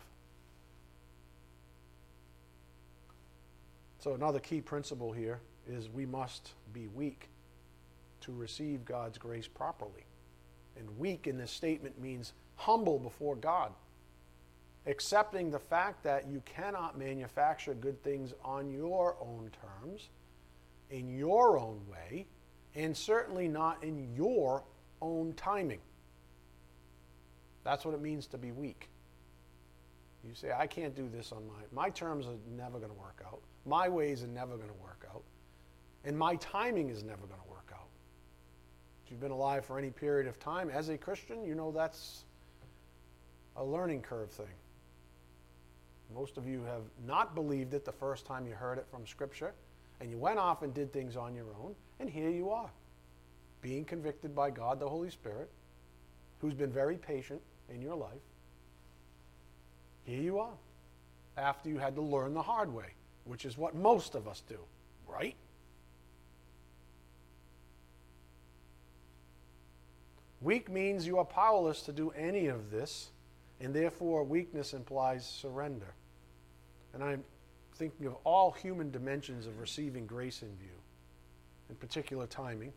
So another key principle here is we must be weak to receive God's grace properly. And weak in this statement means humble before God. Accepting the fact that you cannot manufacture good things on your own terms, in your own way, and certainly not in your own timing. That's what it means to be weak. You say, I can't do this on my, my terms are never going to work out. My ways are never going to work out. And my timing is never going to work out. If you've been alive for any period of time as a Christian, you know that's a learning curve thing. Most of you have not believed it the first time you heard it from Scripture, and you went off and did things on your own, and here you are, being convicted by God the Holy Spirit, who's been very patient in your life. Here you are, after you had to learn the hard way, which is what most of us do, right? Weak means you are powerless to do any of this, and therefore weakness implies surrender. And I'm thinking of all human dimensions of receiving grace in view, in particular timing,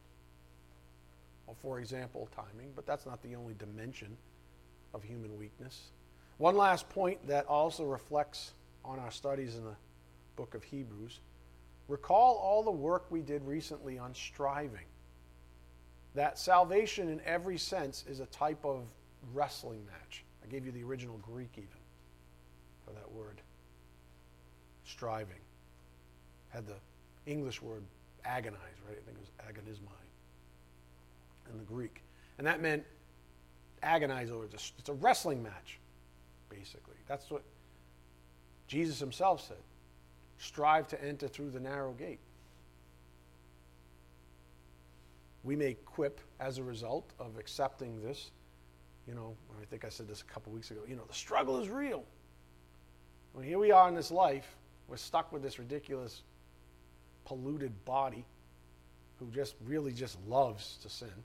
or for example timing, but that's not the only dimension of human weakness. One last point that also reflects on our studies in the book of Hebrews. Recall all the work we did recently on striving. That salvation in every sense is a type of wrestling match. I gave you the original Greek even for that word. Striving. Had the English word agonize, right? I think it was agonizomai in the Greek. And that meant agonize over. It's a, it's a wrestling match, basically. That's what Jesus himself said. Strive to enter through the narrow gate. We may quip as a result of accepting this You know, I think I said this a couple weeks ago. You know, the struggle is real. Well, here we are in this life. We're stuck with this ridiculous, polluted body who just really just loves to sin.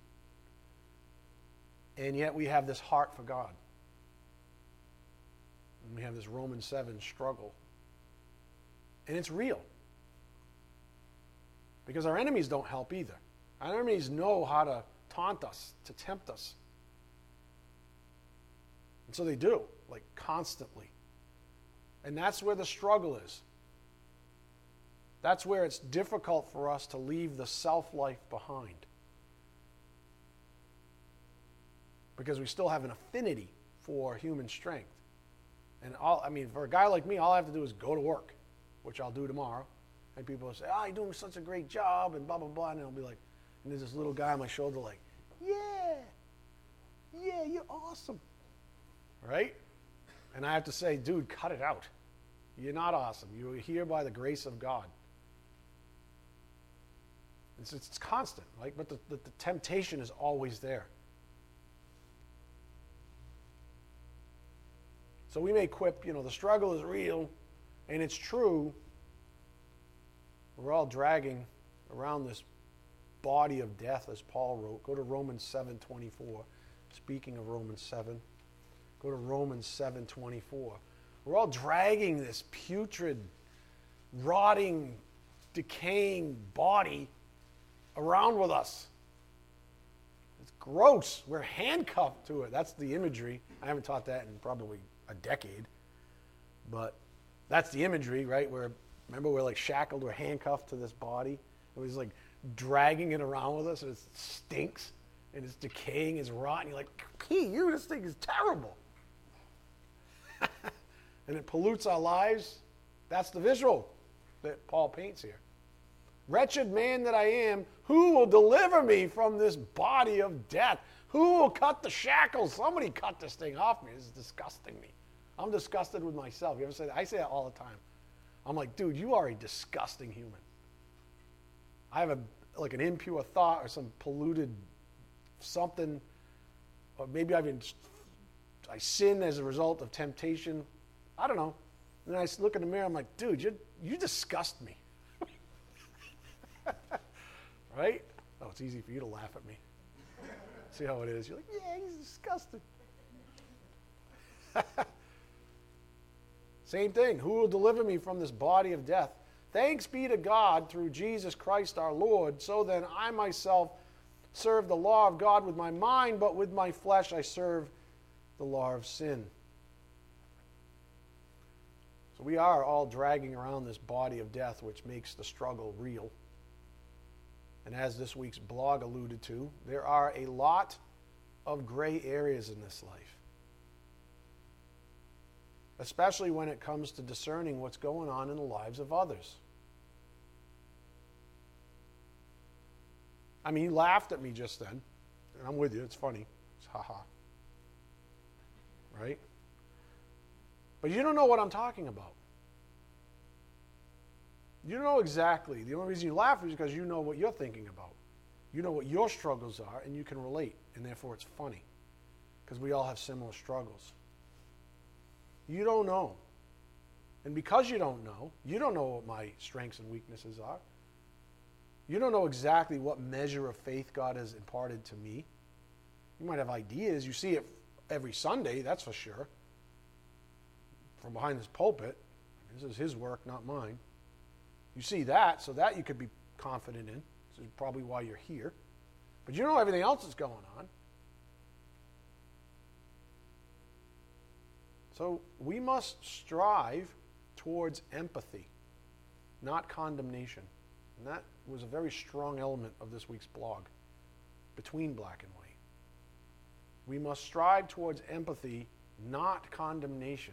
And yet we have this heart for God. And we have this Romans seven struggle. And it's real. Because our enemies don't help either. Our enemies know how to taunt us, to tempt us. And so they do, like constantly. And that's where the struggle is. That's where it's difficult for us to leave the self-life behind. Because we still have an affinity for human strength. And all, I mean, for a guy like me, all I have to do is go to work, which I'll do tomorrow. And people will say, oh, you're doing such a great job, and blah, blah, blah. And I'll be like, and there's this little guy on my shoulder like, yeah, yeah, you're awesome. Right? And I have to say, dude, cut it out. You're not awesome. You're here by the grace of God. It's, it's constant, right? But the, the, the temptation is always there. So we may quip, you know, the struggle is real, and it's true. We're all dragging around this body of death, as Paul wrote. Go to Romans seven twenty-four. Speaking of Romans seven, go to Romans seven twenty-four. We're all dragging this putrid, rotting, decaying body around with us. It's gross. We're handcuffed to it. That's the imagery. I haven't taught that in probably a decade. But that's the imagery, right? Where, remember, we're like shackled, we're handcuffed to this body. It was like dragging it around with us, and it stinks, and it's decaying, it's rotten. You're like, Key, you, this thing is terrible. And it pollutes our lives. That's the visual that Paul paints here. Wretched man that I am, who will deliver me from this body of death? Who will cut the shackles? Somebody cut this thing off me. This is disgusting me. I'm disgusted with myself. You ever say that? I say that all the time. I'm like, dude, you are a disgusting human. I have a like an impure thought or some polluted something, or maybe I've been, I sin as a result of temptation. I don't know. And then I look in the mirror, I'm like, dude, you you disgust me. Right? Oh, it's easy for you to laugh at me. See how it is? You're like, yeah, he's disgusting. Same thing. Who will deliver me from this body of death? Thanks be to God through Jesus Christ our Lord. So then I myself serve the law of God with my mind, but with my flesh I serve the law of sin. So we are all dragging around this body of death, which makes the struggle real. And as this week's blog alluded to, there are a lot of gray areas in this life. Especially when it comes to discerning what's going on in the lives of others. I mean, you laughed at me just then, and I'm with you, it's funny. It's ha-ha. Right? But you don't know what I'm talking about. You don't know exactly. The only reason you laugh is because you know what you're thinking about. You know what your struggles are, and you can relate, and therefore it's funny. Because we all have similar struggles. You don't know. And because you don't know, you don't know what my strengths and weaknesses are. You don't know exactly what measure of faith God has imparted to me. You might have ideas. You see it every Sunday, that's for sure. From behind this pulpit. This is his work, not mine. You see that, so that you could be confident in. This is probably why you're here. But you don't know everything else that's going on. So we must strive towards empathy, not condemnation. And that was a very strong element of this week's blog, between black and white. We must strive towards empathy, not condemnation.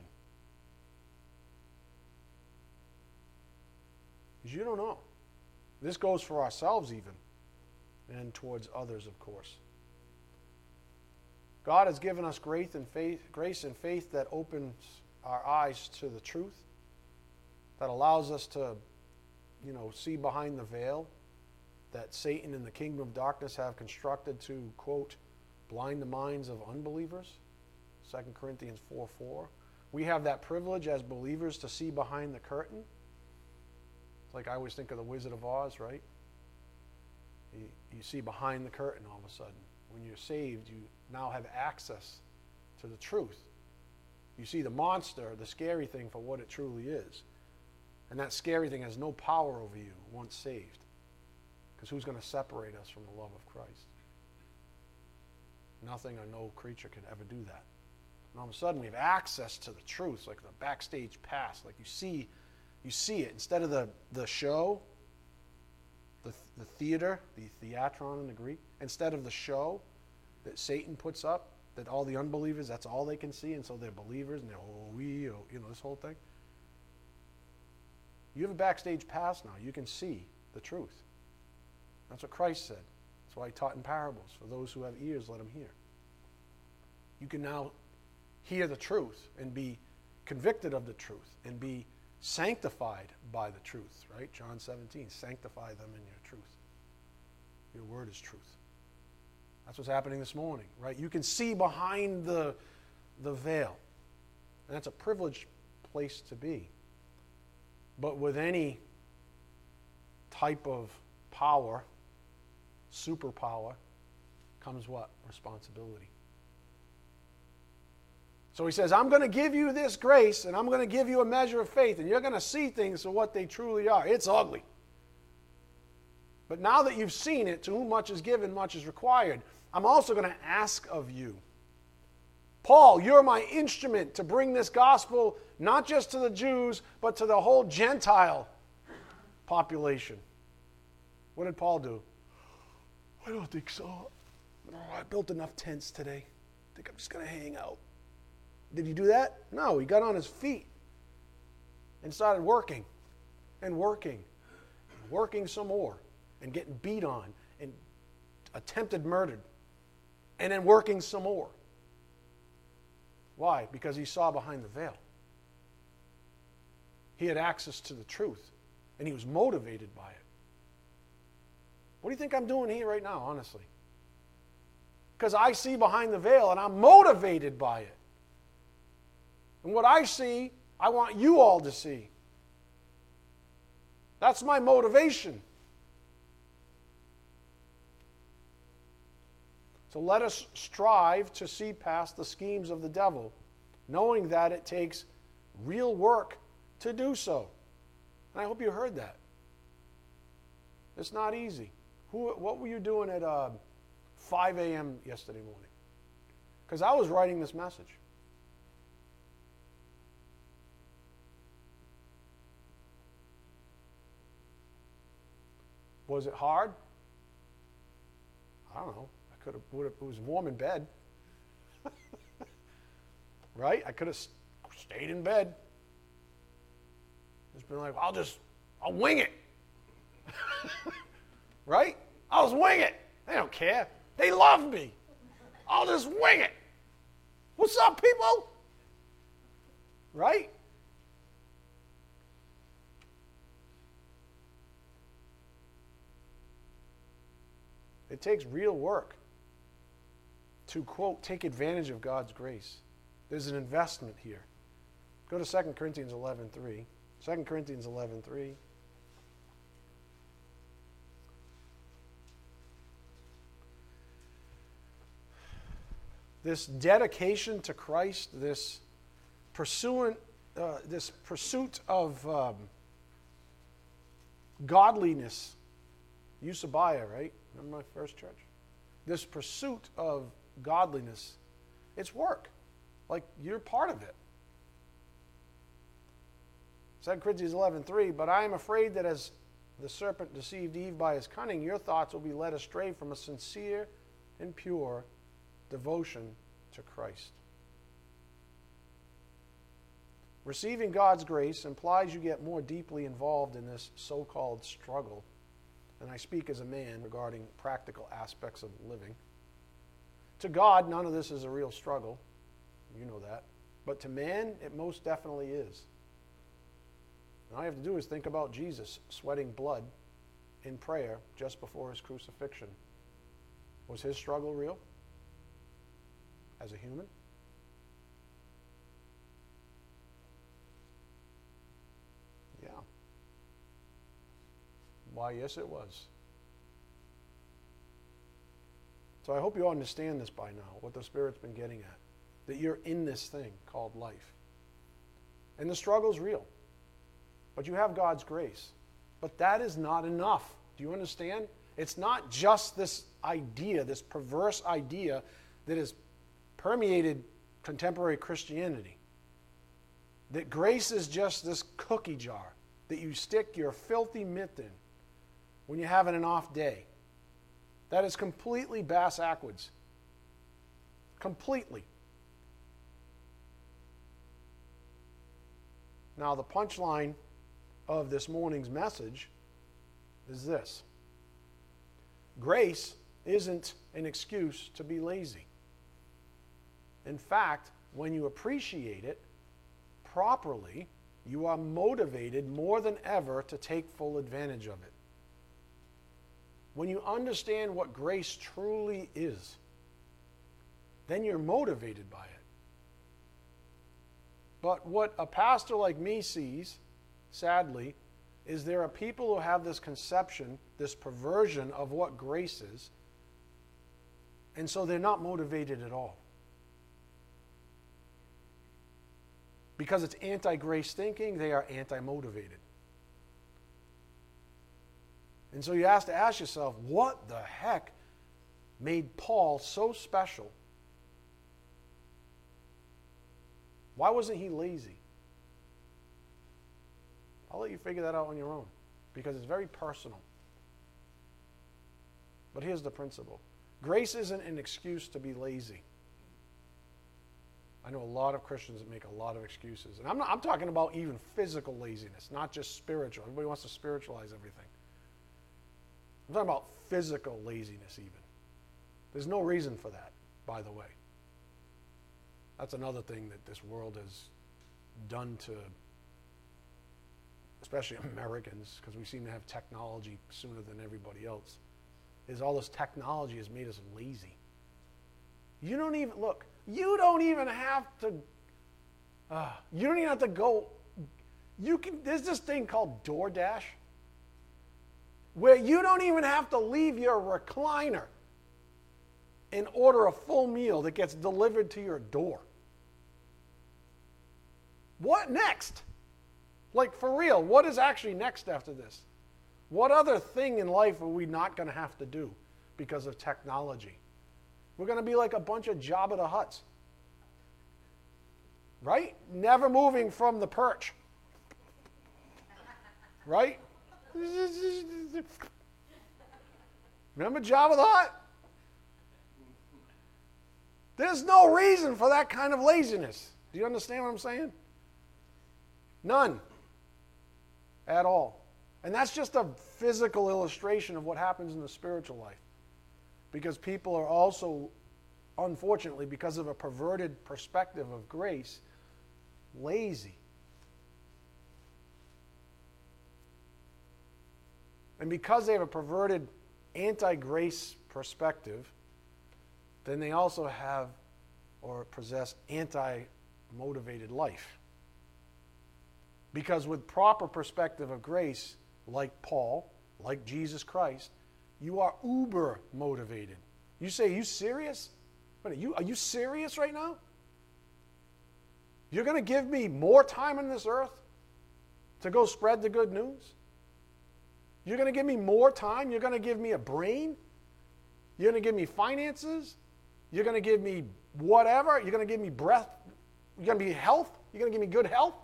Because you don't know. This goes for ourselves even, and towards others, of course. God has given us grace and faith, grace and faith that opens our eyes to the truth, that allows us to, you know, see behind the veil that Satan and the kingdom of darkness have constructed to, quote, blind the minds of unbelievers, Second Corinthians four four. We have that privilege as believers to see behind the curtain. It's like I always think of the Wizard of Oz, right? You, you see behind the curtain all of a sudden. When you're saved, you now have access to the truth. You see the monster, the scary thing, for what it truly is. And that scary thing has no power over you once saved. Because who's going to separate us from the love of Christ? Nothing or no creature can ever do that. And all of a sudden we have access to the truth, like the backstage pass. Like you see, you see it. Instead of the, the show, the, the theater, the theatron in the Greek, instead of the show that Satan puts up, that all the unbelievers, that's all they can see, and so they're believers, and they're, oh, we, oh, you know, this whole thing. You have a backstage pass now. You can see the truth. That's what Christ said. That's why he taught in parables. For those who have ears, let them hear. You can now hear the truth and be convicted of the truth and be sanctified by the truth, right? John seventeen, sanctify them in your truth. Your word is truth. That's what's happening this morning, right? You can see behind the, the veil. And that's a privileged place to be. But with any type of power, superpower, comes what? Responsibility. So he says, I'm going to give you this grace, and I'm going to give you a measure of faith, and you're going to see things for what they truly are. It's ugly. But now that you've seen it, to whom much is given, much is required. I'm also going to ask of you. Paul, you're my instrument to bring this gospel not just to the Jews, but to the whole Gentile population. What did Paul do? I don't think so. Oh, I built enough tents today. I think I'm just going to hang out. Did he do that? No, he got on his feet and started working and working and working some more and getting beat on and attempted murdered and then working some more. Why? Because he saw behind the veil. He had access to the truth and he was motivated by it. What do you think I'm doing here right now, honestly? Because I see behind the veil and I'm motivated by it. And what I see, I want you all to see. That's my motivation. So let us strive to see past the schemes of the devil, knowing that it takes real work to do so. And I hope you heard that. It's not easy. Who, what were you doing at uh, five a.m. yesterday morning? Because I was writing this message. Was it hard? I don't know. I could have. It was warm in bed, right? I could have stayed in bed. Just been like, I'll just, I'll wing it, right? I'll just wing it. They don't care. They love me. I'll just wing it. What's up, people? Right? It takes real work to, quote, take advantage of God's grace. There's an investment here. Go to Second Corinthians eleven three. Second Corinthians eleven three. This dedication to Christ, this pursuant, uh, this pursuit of um, godliness. Eusebiah, right? Remember my first church? This pursuit of godliness, it's work. Like, you're part of it. Second Corinthians eleven three, but I am afraid that as the serpent deceived Eve by his cunning, your thoughts will be led astray from a sincere and pure devotion to Christ. Receiving God's grace implies you get more deeply involved in this so-called struggle. And I speak as a man regarding practical aspects of living. To God, none of this is a real struggle. You know that. But to man, it most definitely is. And all you have to do is think about Jesus sweating blood in prayer just before his crucifixion. Was his struggle real? as a human? Yeah. Why, yes, it was. So I hope you understand this by now, what the Spirit's been getting at. That you're in this thing called life. And the struggle's real. But you have God's grace. But that is not enough. Do you understand? It's not just this idea, this perverse idea that has permeated contemporary Christianity. That grace is just this cookie jar that you stick your filthy mitt in when you're having an off day. That is completely bass-ackwards. Completely. Now, the punchline of this morning's message is this. Grace isn't an excuse to be lazy. In fact, when you appreciate it properly, you are motivated more than ever to take full advantage of it. When you understand what grace truly is, then you're motivated by it. But what a pastor like me sees, sadly, is there are people who have this conception, this perversion of what grace is, and so they're not motivated at all. Because it's anti-grace thinking, they are anti-motivated. And so you have to ask yourself, what the heck made Paul so special? Why wasn't he lazy? I'll let you figure that out on your own, because it's very personal. But here's the principle. Grace isn't an excuse to be lazy. I know a lot of Christians that make a lot of excuses. And I'm, not, I'm talking about even physical laziness, not just spiritual. Everybody wants to spiritualize everything. I'm talking about physical laziness even. There's no reason for that, by the way. That's another thing that this world has done to, especially Americans, because we seem to have technology sooner than everybody else, is all this technology has made us lazy. You don't even, look, you don't even have to, uh, you don't even have to go, you can, there's this thing called DoorDash, where you don't even have to leave your recliner and order a full meal that gets delivered to your door. What next? Like, for real, what is actually next after this? What other thing in life are we not going to have to do because of technology? We're going to be like a bunch of Jabba the Hutts. Right? Never moving from the perch. Right? Remember Jabba the Hutt? There's no reason for that kind of laziness. Do you understand what I'm saying? None. At all. And that's just a physical illustration of what happens in the spiritual life. Because people are also, unfortunately, because of a perverted perspective of grace, lazy. And because they have a perverted anti-grace perspective, then they also have or possess anti-motivated life. Because with proper perspective of grace, like Paul, like Jesus Christ, you are uber motivated. You say, are you serious? Wait, are you, are you serious right now? You're going to give me more time on this earth to go spread the good news? You're going to give me more time? You're going to give me a brain? You're going to give me finances? You're going to give me whatever? You're going to give me breath? You're going to be health? You're going to give me good health?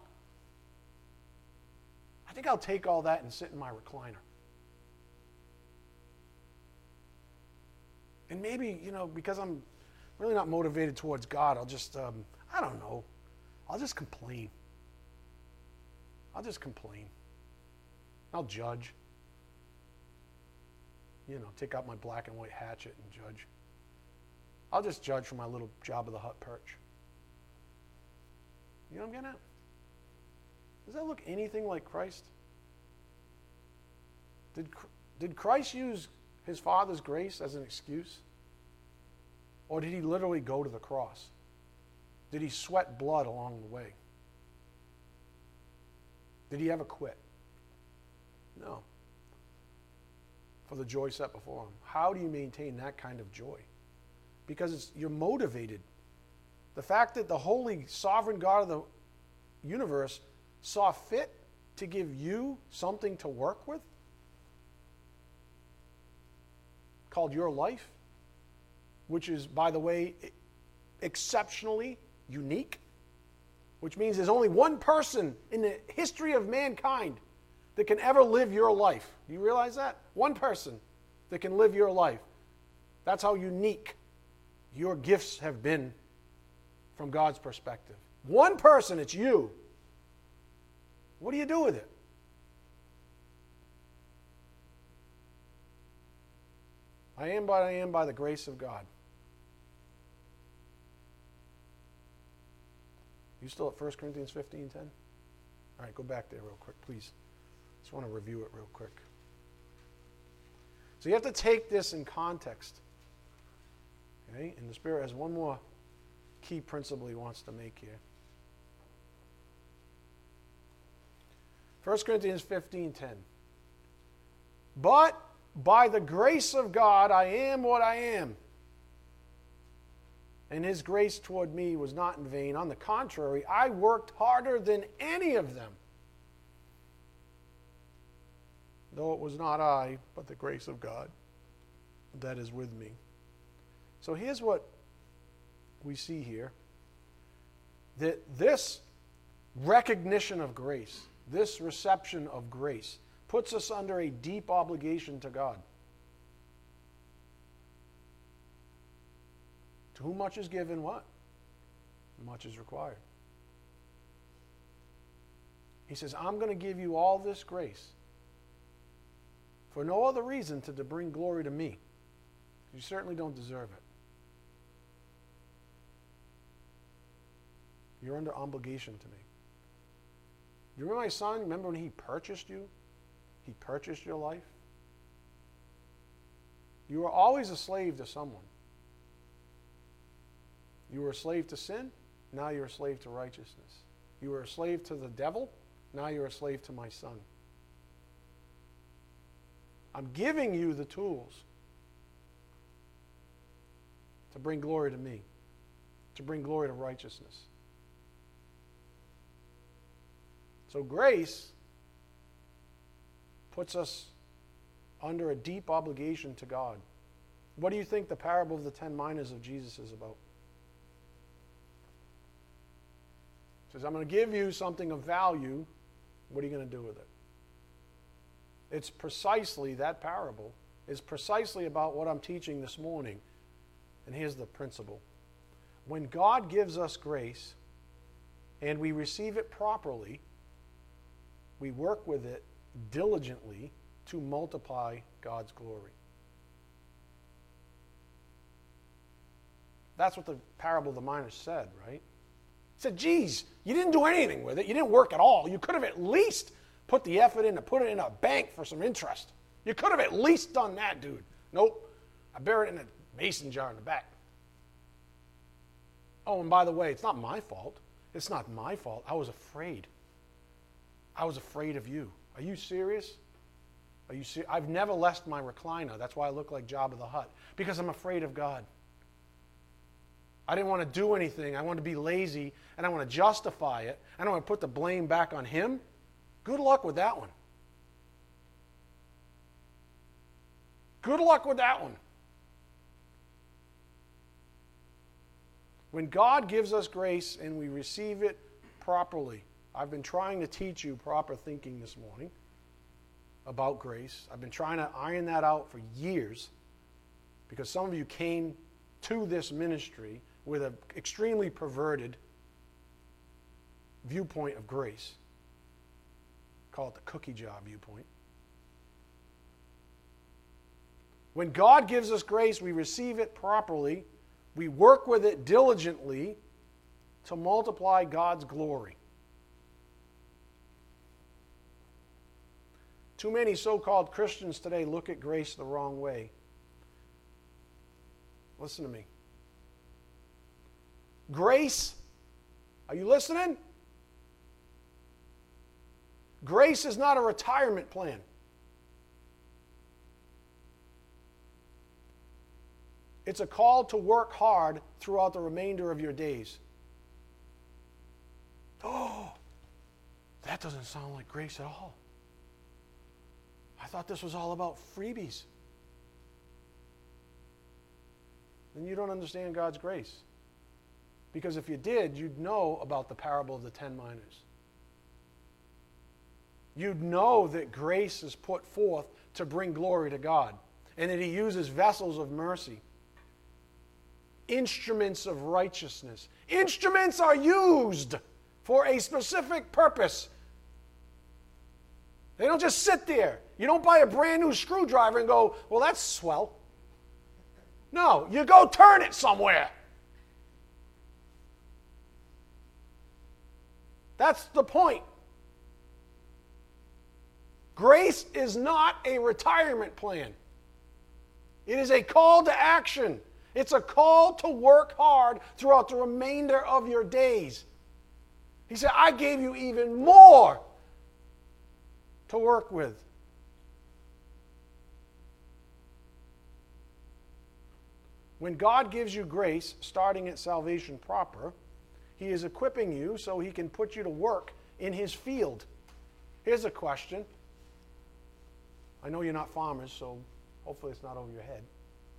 I think I'll take all that and sit in my recliner. And maybe, you know, because I'm really not motivated towards God, I'll just, um, I don't know, I'll just complain. I'll just complain. I'll judge. You know, take out my black and white hatchet and judge. I'll just judge from my little Jabba the Hutt perch. You know what I'm getting at? Does that look anything like Christ? Did, did Christ use his Father's grace as an excuse? Or did he literally go to the cross? Did he sweat blood along the way? Did he ever quit? No. For the joy set before him. How do you maintain that kind of joy? Because it's, you're motivated. The fact that the holy, sovereign God of the universe saw fit to give you something to work with, called your life, which is, by the way, exceptionally unique, which means there's only one person in the history of mankind that can ever live your life. Do you realize that? One person that can live your life. That's how unique your gifts have been from God's perspective. One person, it's you. What do you do with it? I am what I am by the grace of God. You still at First Corinthians fifteen ten? All right, go back there real quick, please. Just want to review it real quick. So you have to take this in context. Okay? And the Spirit has one more key principle he wants to make here. First Corinthians fifteen ten. But by the grace of God I am what I am. And his grace toward me was not in vain. On the contrary, I worked harder than any of them. Though it was not I, but the grace of God that is with me. So here's what we see here. That this recognition of grace, this reception of grace, puts us under a deep obligation to God. To whom much is given, what? Much is required. He says, I'm going to give you all this grace for no other reason than to bring glory to me. You certainly don't deserve it. You're under obligation to me. You remember my son? Remember when he purchased you? He purchased your life? You were always a slave to someone. You were a slave to sin, now you're a slave to righteousness. You were a slave to the devil, now you're a slave to my son. I'm giving you the tools to bring glory to me, to bring glory to righteousness. So grace puts us under a deep obligation to God. What do you think the parable of the ten minas of Jesus is about? He says, I'm going to give you something of value. What are you going to do with it? It's precisely, that parable is precisely about what I'm teaching this morning. And here's the principle. When God gives us grace and we receive it properly, we work with it diligently to multiply God's glory. That's what the parable of the minas said, right? He said, geez, you didn't do anything with it. You didn't work at all. You could have at least put the effort in to put it in a bank for some interest. You could have at least done that, dude. Nope. I buried it in a mason jar in the back. Oh, and by the way, it's not my fault. It's not my fault. I was afraid. I was afraid of you. Are you serious? Are you ser- I've never left my recliner. That's why I look like Jabba the Hutt. Because I'm afraid of God. I didn't want to do anything. I wanted to be lazy, and I want to justify it. I don't want to put the blame back on him. Good luck with that one. Good luck with that one. When God gives us grace and we receive it properly, I've been trying to teach you proper thinking this morning about grace. I've been trying to iron that out for years because some of you came to this ministry with an extremely perverted viewpoint of grace. Call it the cookie jar viewpoint. When God gives us grace, we receive it properly. We work with it diligently to multiply God's glory. Too many so-called Christians today look at grace the wrong way. Listen to me. Grace, are you listening? Grace is not a retirement plan. It's a call to work hard throughout the remainder of your days. Oh, that doesn't sound like grace at all. I thought this was all about freebies. Then you don't understand God's grace. Because if you did, you'd know about the parable of the ten minas. You'd know that grace is put forth to bring glory to God, and that He uses vessels of mercy, instruments of righteousness. Instruments are used for a specific purpose. They don't just sit there. You don't buy a brand new screwdriver and go, well, that's swell. No, you go turn it somewhere. That's the point. Grace is not a retirement plan. It is a call to action. It's a call to work hard throughout the remainder of your days. He said, I gave you even more to work with. When God gives you grace, starting at salvation proper, He is equipping you so He can put you to work in His field. Here's a question. I know you're not farmers, so hopefully it's not over your head.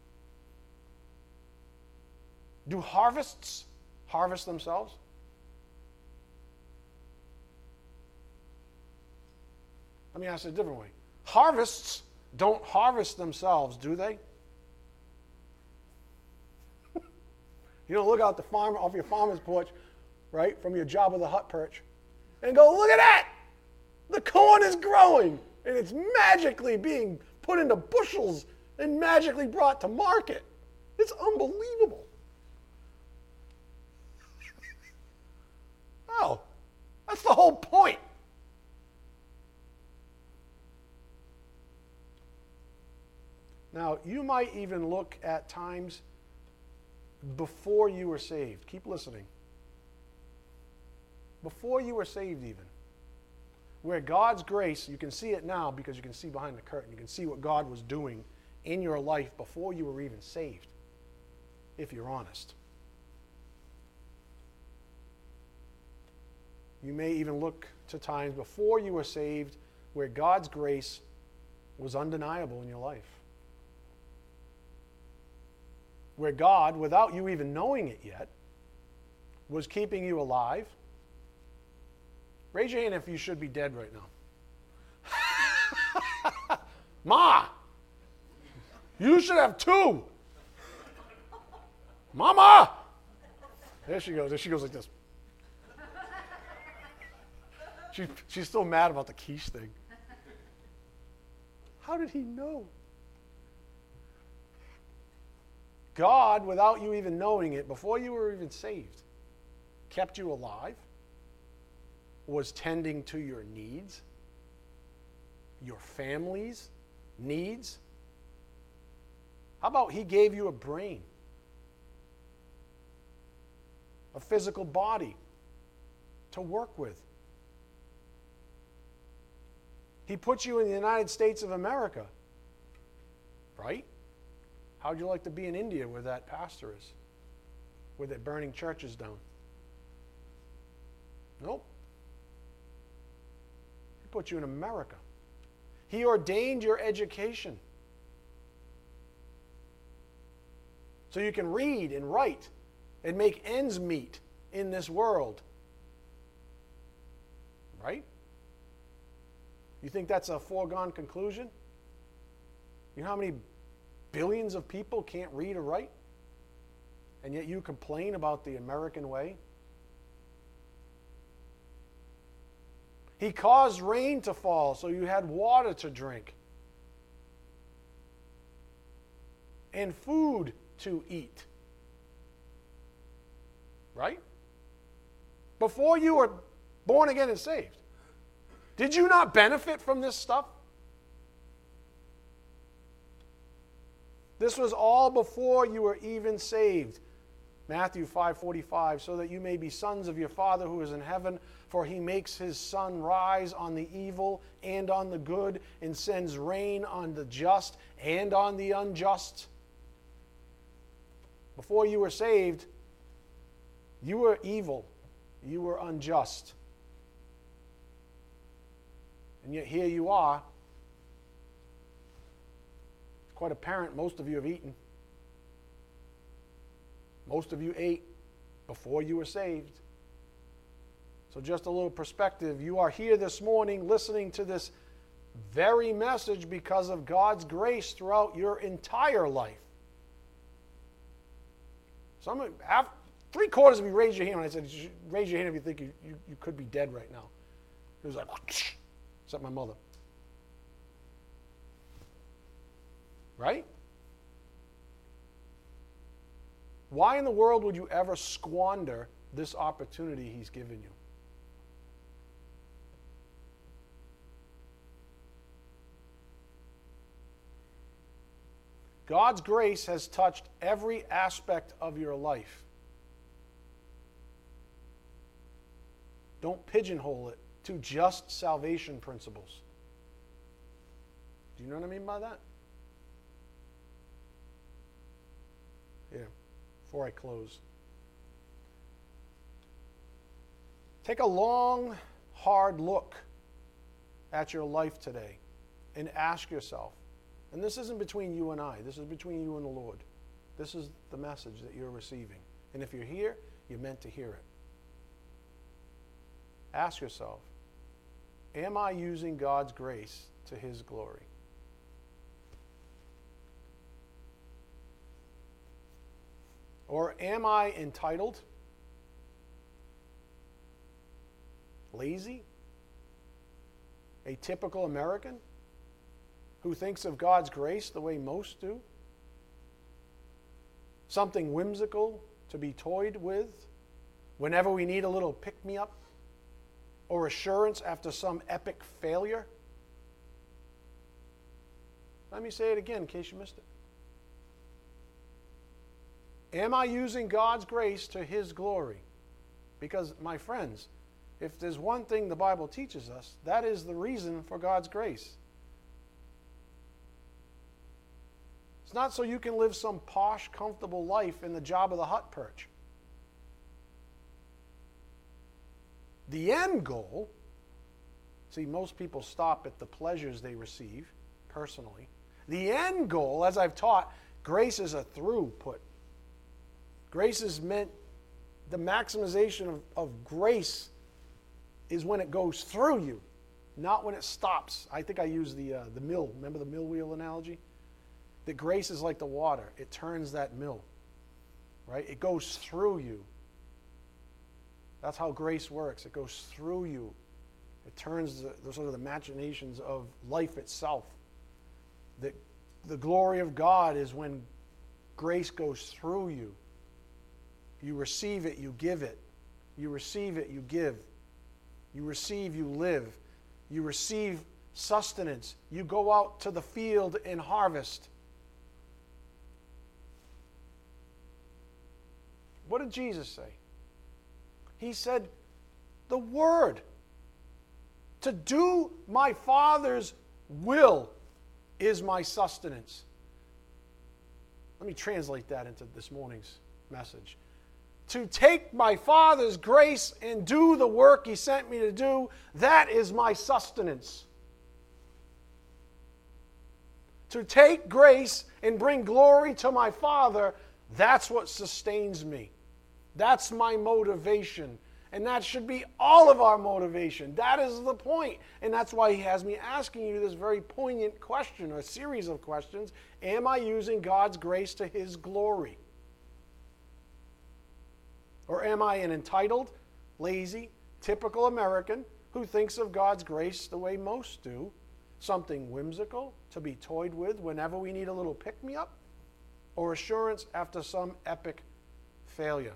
Do harvests harvest themselves? Let me ask it a different way. Harvests don't harvest themselves, do they? You don't look out the farm off your farmer's porch, right, from your Jabba the Hutt perch, and go, look at that! The corn is growing, and it's magically being put into bushels and magically brought to market. It's unbelievable. Oh, that's the whole point. Now, you might even look at times before you were saved. Keep listening. Before you were saved even. Where God's grace, you can see it now because you can see behind the curtain. You can see what God was doing in your life before you were even saved, if you're honest. You may even look to times before you were saved where God's grace was undeniable in your life. Where God, without you even knowing it yet, was keeping you alive. Raise your hand if you should be dead right now. Ma, you should have two. Mama. There she goes. There she goes like this. She, she's still mad about the quiche thing. How did he know? God, without you even knowing it, before you were even saved, kept you alive, was tending to your needs, your family's needs. How about He gave you a brain, a physical body to work with? He put you in the United States of America, right? How'd you like to be in India where that pastor is? Where they're burning churches down? Nope. He put you in America. He ordained your education. So you can read and write and make ends meet in this world. Right? You think that's a foregone conclusion? You know how many billions of people can't read or write? And yet you complain about the American way? He caused rain to fall so you had water to drink. And food to eat. Right? Before you were born again and saved. Did you not benefit from this stuff? This was all before you were even saved. Matthew five forty-five, so that you may be sons of your Father who is in heaven, for he makes his sun rise on the evil and on the good, and sends rain on the just and on the unjust. Before you were saved, you were evil. You were unjust. And yet here you are. It's quite apparent most of you have eaten. Most of you ate before you were saved. So just a little perspective. You are here this morning listening to this very message because of God's grace throughout your entire life. Some, half, three quarters of you raised your hand when I said, raise your hand if you think you, you, you could be dead right now. It was like, except my mother. Right? Why in the world would you ever squander this opportunity he's given you? God's grace has touched every aspect of your life. Don't pigeonhole it to just salvation principles. Do you know what I mean by that? Yeah, before I close. Take a long, hard look at your life today and ask yourself, and this isn't between you and I, this is between you and the Lord. This is the message that you're receiving. And if you're here, you're meant to hear it. Ask yourself, am I using God's grace to his glory? Or am I entitled, lazy, a typical American who thinks of God's grace the way most do? Something whimsical to be toyed with whenever we need a little pick-me-up or assurance after some epic failure? Let me say it again in case you missed it. Am I using God's grace to his glory? Because, my friends, if there's one thing the Bible teaches us, that is the reason for God's grace. It's not so you can live some posh, comfortable life in the Jabba the Hutt perch. The end goal, see, most people stop at the pleasures they receive personally. The end goal, as I've taught, grace is a throughput. Grace is meant, the maximization of, of grace is when it goes through you, not when it stops. I think I used the, uh, the mill, remember the mill wheel analogy? That grace is like the water. It turns that mill, right? It goes through you. That's how grace works. It goes through you. It turns the, the sort of the machinations of life itself. That the glory of God is when grace goes through you. You receive it, you give it. You receive it, you give. You receive, you live. You receive sustenance. You go out to the field and harvest. What did Jesus say? He said, the word. To do my Father's will is my sustenance. Let me translate that into this morning's message. To take my Father's grace and do the work he sent me to do, that is my sustenance. To take grace and bring glory to my Father, that's what sustains me. That's my motivation. And that should be all of our motivation. That is the point. And that's why he has me asking you this very poignant question, or a series of questions. Am I using God's grace to his glory? Or am I an entitled, lazy, typical American who thinks of God's grace the way most do? Something whimsical to be toyed with whenever we need a little pick-me-up? Or assurance after some epic failure?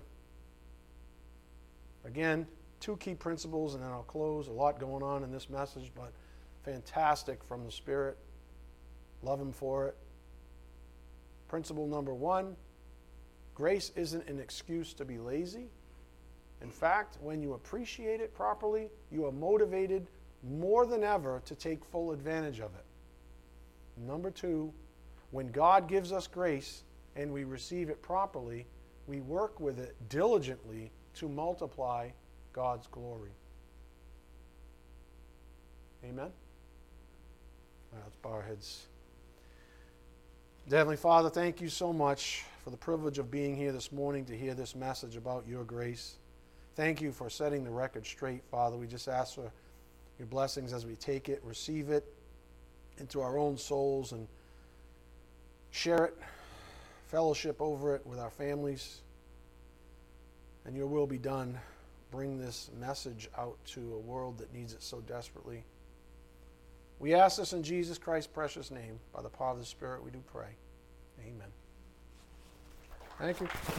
Again, two key principles, and then I'll close. A lot going on in this message, but fantastic from the Spirit. Love him for it. Principle number one, Grace isn't an excuse to be lazy. In fact, when you appreciate it properly, you are motivated more than ever to take full advantage of it. Number two, when God gives us grace and we receive it properly, we work with it diligently to multiply God's glory. Amen? All right, let's bow our heads. Dear Heavenly Father, thank you so much for the privilege of being here this morning to hear this message about your grace. Thank you for setting the record straight, Father. We just ask for your blessings as we take it, receive it into our own souls, and share it, fellowship over it with our families. And your will be done. Bring this message out to a world that needs it so desperately. We ask this in Jesus Christ's precious name. By the power of the Spirit we do pray. Amen. Thank you.